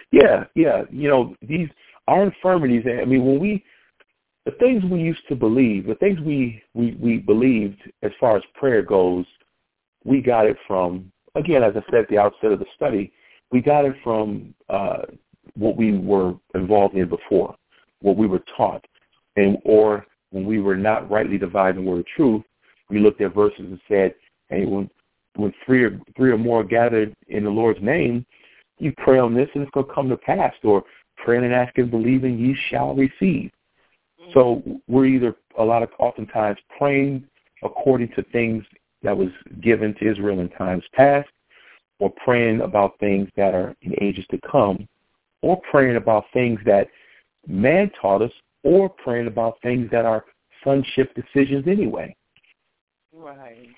Yeah, yeah. You know, these our infirmities. I mean, when we the things we used to believe, the things we we we believed as far as prayer goes, we got it from, again, as I said at the outset of the study, we got it from uh, what we were involved in before, what we were taught, and or when we were not rightly dividing the word of truth, we looked at verses and said, hey, when when three or three or more are gathered in the Lord's name, you pray on this and it's going to come to pass, or praying and asking, believing, ye shall receive. Mm-hmm. So we're either a lot of oftentimes praying according to things that was given to Israel in times past, or praying about things that are in ages to come, or praying about things that man taught us, or praying about things that are sonship decisions anyway. Right.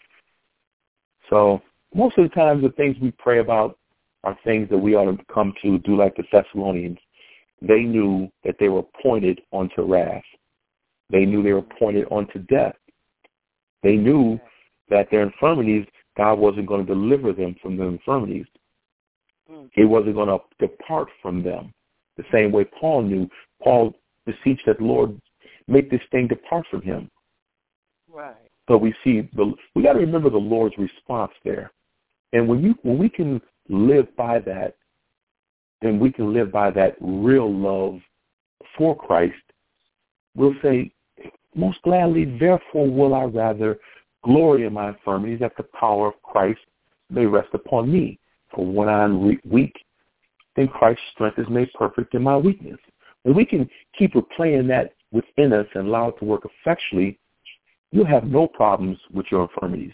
So most of the times the things we pray about are things that we ought to come to do like the Thessalonians. They knew that they were appointed unto wrath. They knew they were appointed unto death. They knew that their infirmities, God wasn't going to deliver them from their infirmities. He wasn't going to depart from them. The same way Paul knew. Paul beseeched that the Lord make this thing depart from him. Right. So we see, the, we got to remember the Lord's response there. And when you when we can live by that, then we can live by that real love for Christ, we'll say, most gladly, therefore will I rather glory in my infirmities, that the power of Christ may rest upon me. For when I am re- weak, then Christ's strength is made perfect in my weakness. When we can keep replaying that within us and allow it to work effectually, you'll have no problems with your infirmities.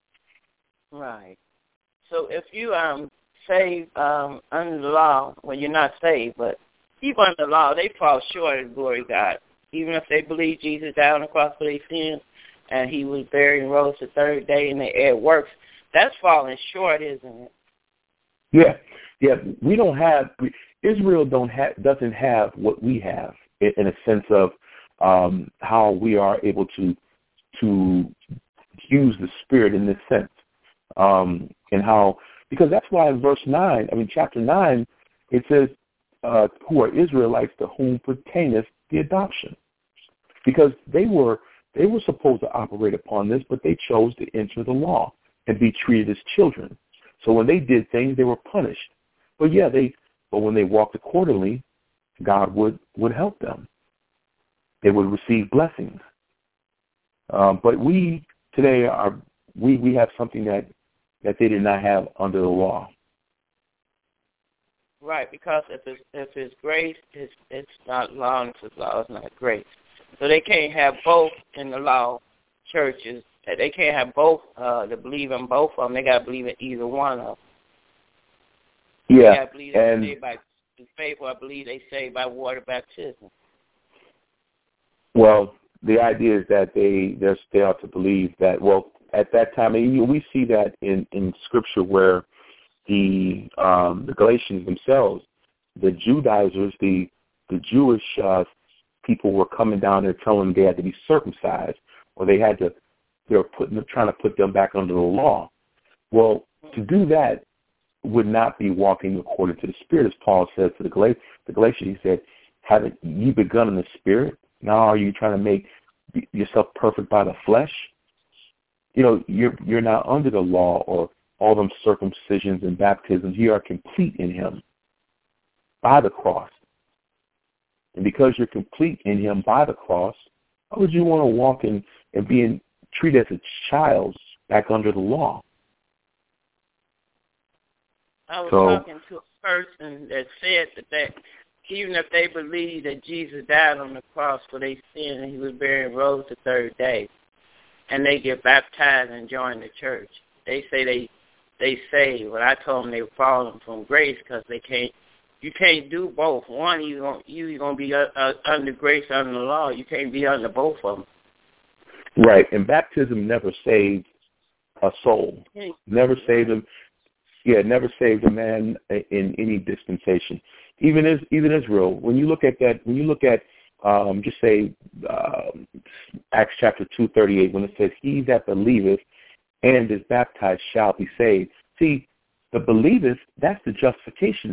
Right. So if you um saved um, under the law, well, you're not saved, but people under the law, they fall short of the glory of God. Even if they believe Jesus died on the cross for their sins and he was buried and rose the third day and it works, that's falling short, isn't it? Yeah, yeah. We don't have we, Israel. Don't have doesn't have what we have in, in a sense of um, how we are able to to use the Spirit in this sense, um, and how because that's why in verse nine, I mean chapter nine, it says, uh, "Who are Israelites to whom pertaineth the adoption," because they were they were supposed to operate upon this, but they chose to enter the law and be treated as children. So when they did things, they were punished. But yeah, they. But when they walked accordingly, God would, would help them. They would receive blessings. Um, but we today are we, we have something that, that they did not have under the law. Right, because if it's if it's grace, it's it's not law, and if it's law, it's not grace. So they can't have both in the law churches. They can't have both, uh, to believe in both of them. They got to believe in either one of them. Yeah. They got to believe they're saved by faith, or I believe they saved by water baptism. Well, the idea is that they they ought to believe that, well, at that time, and we see that in, in Scripture where the um, the Galatians themselves, the Judaizers, the, the Jewish uh, people were coming down there telling them they had to be circumcised, or they had to They were putting, trying to put them back under the law. Well, to do that would not be walking according to the Spirit, as Paul says to the Galatians. The Galatians, he said, "Haven't you begun in the Spirit? Now are you trying to make yourself perfect by the flesh?" You know, you're you're not under the law or all them circumcisions and baptisms. You are complete in Him by the cross, and because you're complete in Him by the cross, how would you want to walk in and be in treated as a child back under the law? I was so, talking to a person that said that, that even if they believe that Jesus died on the cross for their sin and he was buried and rose the third day, and they get baptized and join the church, they say they they saved. But I told them they were falling from grace because they can't. You can't do both. One, you gonna you gonna be uh, uh, under grace under the law. You can't be under both of them. Right, and baptism never saved a soul. Never saved him. Yeah, never saved a man in any dispensation. Even as even Israel, when you look at that, when you look at, um, just say uh, Acts chapter two thirty eight, when it says, "He that believeth and is baptized shall be saved." See, the believeth, that's the justification there.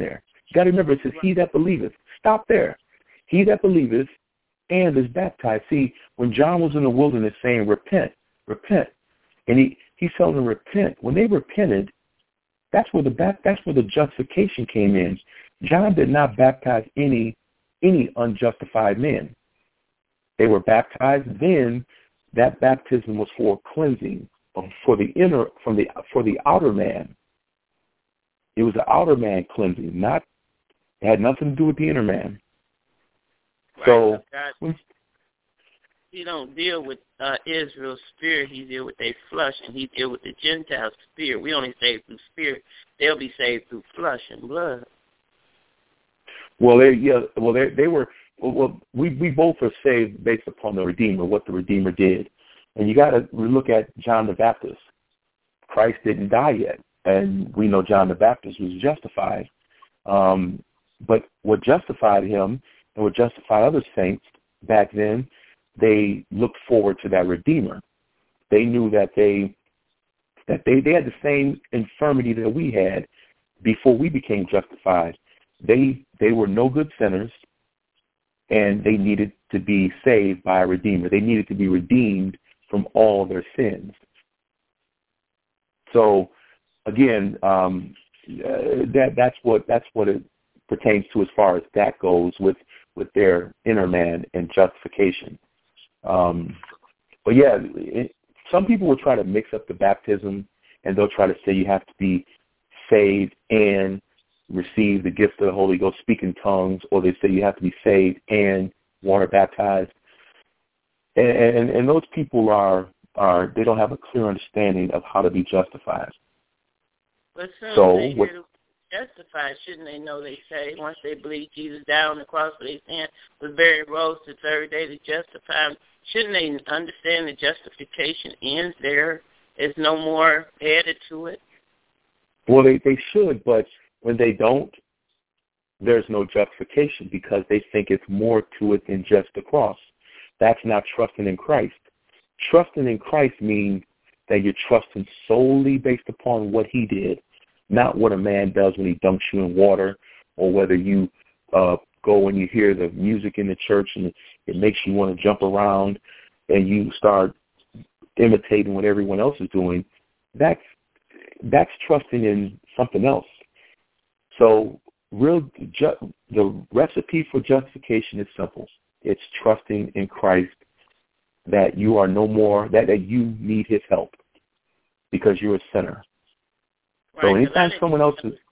You got to remember, it says, he that believeth. Stop there. He that believeth and is baptized. See, when John was in the wilderness saying, repent, repent, and he, he's telling them repent. When they repented, that's where the that's where the justification came in. John did not baptize any any unjustified men. They were baptized. Then that baptism was for cleansing, for the inner, from the for the outer man. It was the outer man cleansing, not it had nothing to do with the inner man. Right. So God, he don't deal with uh, Israel's spirit. He deal with their flesh, and he deal with the Gentile spirit. We only save through spirit. They'll be saved through flesh and blood. Well, they yeah. Well, they they were. Well, we we both are saved based upon the Redeemer, what the Redeemer did, and you got to look at John the Baptist. Christ didn't die yet, and we know John the Baptist was justified. Um, but what justified him and what justified other saints back then, they looked forward to that Redeemer. They knew that they that they, they had the same infirmity that we had before we became justified. They they were no good sinners, and they needed to be saved by a Redeemer. They needed to be redeemed from all their sins. So, again, um, uh, that that's what that's what it pertains to as far as that goes with, with their inner man and justification. Um, but yeah, it, some people will try to mix up the baptism, and they'll try to say you have to be saved and receive the gift of the Holy Ghost, speak in tongues, or they say you have to be saved and water baptized. And, and, and those people are, are, they don't have a clear understanding of how to be justified. But soon so they what, hear justified, shouldn't they know they say once they believe Jesus died on the cross for their sin, was buried, rose the third day to justify them? Shouldn't they understand that justification ends there? There's no more added to it? Well, they, they should, but when they don't, there's no justification because they think it's more to it than just the cross. That's not trusting in Christ. Trusting in Christ means that you're trusting solely based upon what he did, not what a man does when he dunks you in water, or whether you uh, go and you hear the music in the church and it makes you want to jump around and you start imitating what everyone else is doing. That's that's trusting in something else. So real ju- the recipe for justification is simple. It's trusting in Christ that you are no more, that, that you need his help because you're a sinner. Right, so anytime someone else is...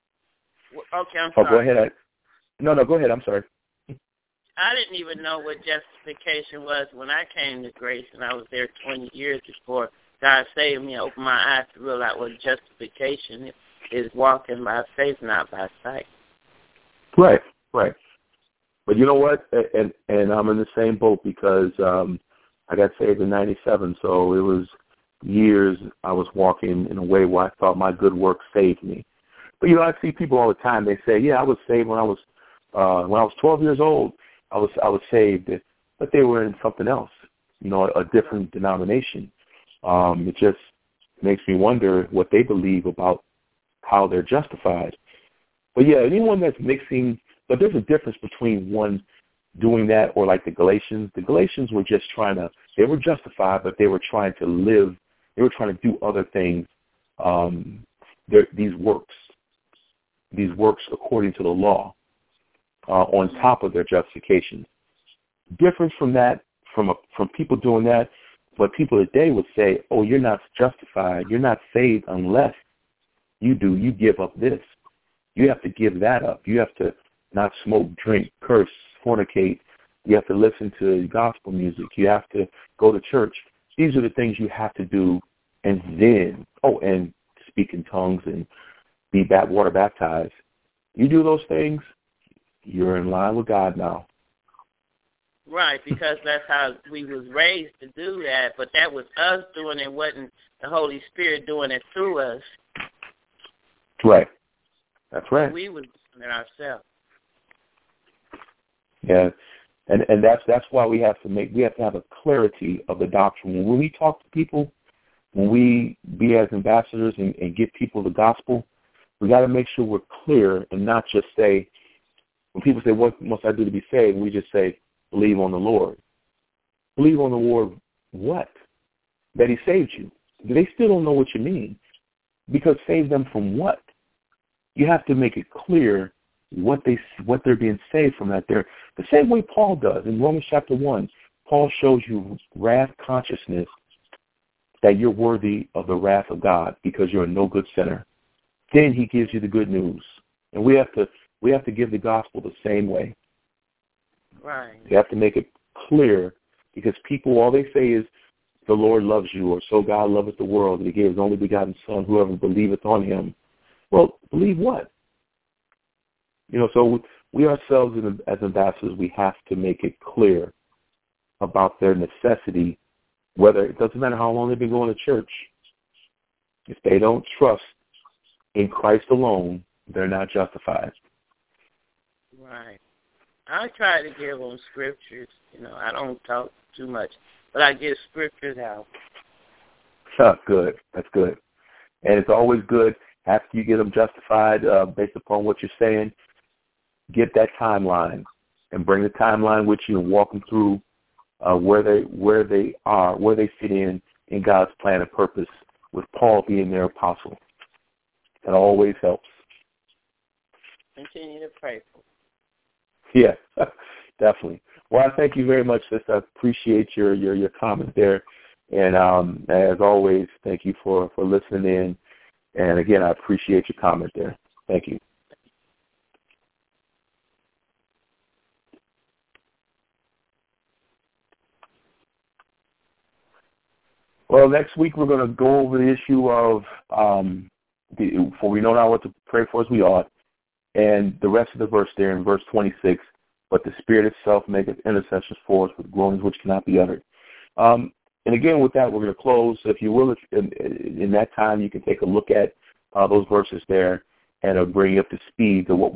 Okay, I'm oh, sorry. go ahead. I, no, no, go ahead. I'm sorry. I didn't even know what justification was when I came to grace, and I was there twenty years before God saved me and opened my eyes to realize what justification is, walking by faith, not by sight. Right, right. But you know what? And and I'm in the same boat because um, I got saved in ninety-seven, so it was years I was walking in a way where I thought my good work saved me. But you know, I see people all the time. They say, "Yeah, I was saved when I was uh, when I was twelve years old. I was I was saved," but they were in something else, you know, a, a different denomination. Um, it just makes me wonder what they believe about how they're justified. But yeah, anyone that's mixing, but there's a difference between one doing that or like the Galatians. The Galatians were just trying to, they were justified, but they were trying to live, they were trying to do other things, um, these works, these works according to the law, uh, on top of their justification. Different from that, from a, from people doing that, but people today would say, oh, you're not justified, you're not saved unless you do, you give up this. You have to give that up. You have to not smoke, drink, curse, fornicate. You have to listen to gospel music. You have to go to church. These are the things you have to do. And then, oh, and speak in tongues and be bat- water baptized. You do those things, you're in line with God now. Right, because that's how we was raised to do that. But that was us doing it, wasn't the Holy Spirit doing it through us. Right. That's right. We was doing it ourselves. Yeah, and and that's that's why we have to make we have to have a clarity of the doctrine. When we talk to people, when we be as ambassadors and, and give people the gospel, We got to make sure we're clear and not just say, when people say, what must I do to be saved? We just say, believe on the Lord. Believe on the Lord what? That he saved you. They still don't know what you mean. Because save them from what? You have to make it clear what, they, what they're being saved from that there. The same way Paul does. In Romans chapter one, Paul shows you wrath consciousness, that you're worthy of the wrath of God because you're a no good sinner. Then he gives you the good news. And we have to we have to give the gospel the same way. Right. You have to make it clear, because people, all they say is, the Lord loves you, or so God loveth the world, that he gave his only begotten Son, whoever believeth on him. Well, believe what? You know, so we ourselves as ambassadors, we have to make it clear about their necessity, whether, it doesn't matter how long they've been going to church. If they don't trust in Christ alone, they're not justified. Right. I try to give them scriptures. You know, I don't talk too much, but I give scriptures out. Huh, good. That's good. And it's always good after you get them justified uh, based upon what you're saying, get that timeline and bring the timeline with you and walk them through uh, where they where they are, where they fit in in God's plan and purpose, with Paul being their apostle. That always helps. Continue to pray for. Yeah, definitely. Well, I thank you very much, sis. I appreciate your your, your comment there. And um, as always, thank you for, for listening in. And again, I appreciate your comment there. Thank you. Well, next week we're going to go over the issue of, um, the, for we know not what to pray for as we ought, and the rest of the verse there in verse twenty-six, but the Spirit itself maketh intercessions for us with groanings which cannot be uttered. Um, and again, with that, we're going to close. So if you will, in, in that time, you can take a look at uh, those verses there, and it'll bring you up to speed to what